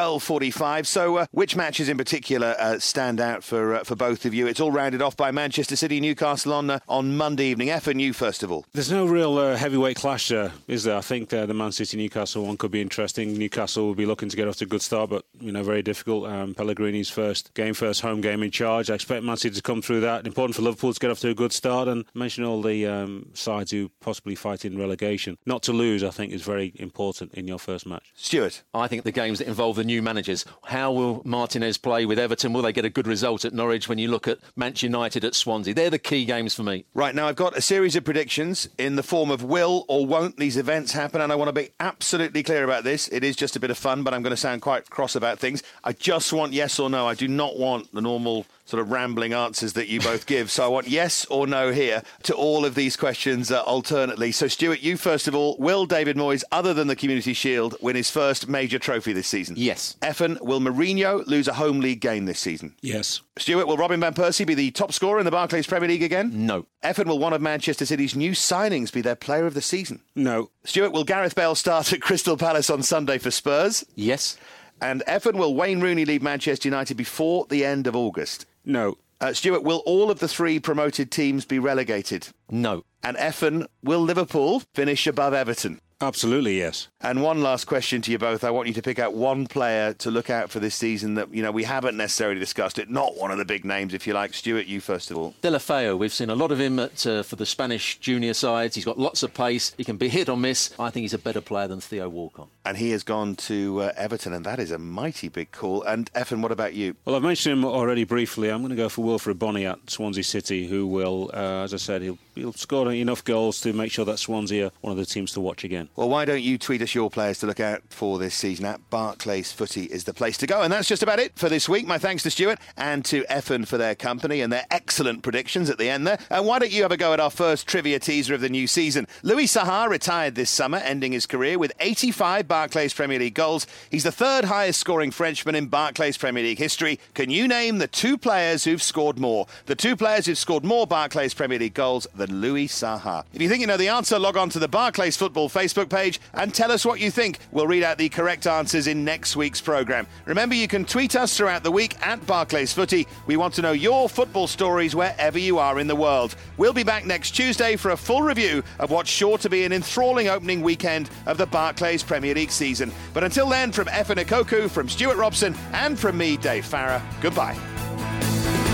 12:45. So which matches in particular stand out for both of you? It's all rounded off by Manchester City, Newcastle on Monday evening. Effin, you first of all. There's no real heavyweight clash there, is there? I think the Man City-Newcastle one could be interesting. Newcastle will be looking to get off to a good start, but very difficult. Pellegrini's first home game in charge. I expect Man City to come through that. Important for Liverpool to get off to a good start, and mention all the sides who possibly fight in relegation. Not to lose, I think, is very important in your first match. Stuart? I think the games that involve the new managers. How will Martinez play with Everton? Will they get a good result at Norwich? When you look at Manchester United at Swansea, they're the key games for me. Right, now I've got a series of predictions in the form of will or won't these events happen, and I want to be absolutely clear about this. It is just a bit of fun, but I'm going to sound quite cross about things. I just want yes or no. I do not want the normal sort of rambling answers that you both give. So I want yes or no here to all of these questions alternately. So Stuart, you first of all, will David Moyes, other than the Community Shield, win his first major trophy this season? Yes. Effin, will Mourinho lose a home league game this season? Yes. Stuart, will Robin van Persie be the top scorer in the Barclays Premier League again? No. Effin, will one of Manchester City's new signings be their player of the season? No. Stuart, will Gareth Bale start at Crystal Palace on Sunday for Spurs? Yes. And Effin, will Wayne Rooney leave Manchester United before the end of August? No. Stuart, will all of the 3 promoted teams be relegated? No. And Effin, will Liverpool finish above Everton? Absolutely, yes. And one last question to you both. I want you to pick out one player to look out for this season that, we haven't necessarily discussed it. Not one of the big names, if you like. Stuart, you first of all. Deulofeu. We've seen a lot of him for the Spanish junior sides. He's got lots of pace. He can be hit or miss. I think he's a better player than Theo Walcott. And he has gone to Everton, and that is a mighty big call. And Effin, what about you? Well, I've mentioned him already briefly. I'm going to go for Wilfred Bony at Swansea City, who will, as I said, he'll score enough goals to make sure that Swansea are one of the teams to watch again. Well, why don't you tweet us your players to look out for this season? At Barclays Footy is the place to go. And that's just about it for this week. My thanks to Stuart and to Effin for their company and their excellent predictions at the end there. And why don't you have a go at our first trivia teaser of the new season? Louis Saha retired this summer, ending his career with 85 Barclays Premier League goals. He's the 3rd highest scoring Frenchman in Barclays Premier League history. Can you name the 2 players who've scored more? The 2 players who've scored more Barclays Premier League goals than Louis Saha. If you think you know the answer, log on to the Barclays Football Facebook page and tell us what you think. We'll read out the correct answers in next week's programme. Remember, you can tweet us throughout the week at Barclays Footy. We want to know your football stories wherever you are in the world. We'll be back next Tuesday for a full review of what's sure to be an enthralling opening weekend of the Barclays Premier League season. But until then, from Effin Ekoku, from Stuart Robson and from me, Dave Farrer, goodbye.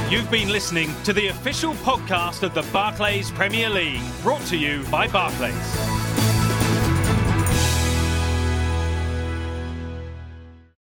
You've been listening to the official podcast of the Barclays Premier League, brought to you by Barclays.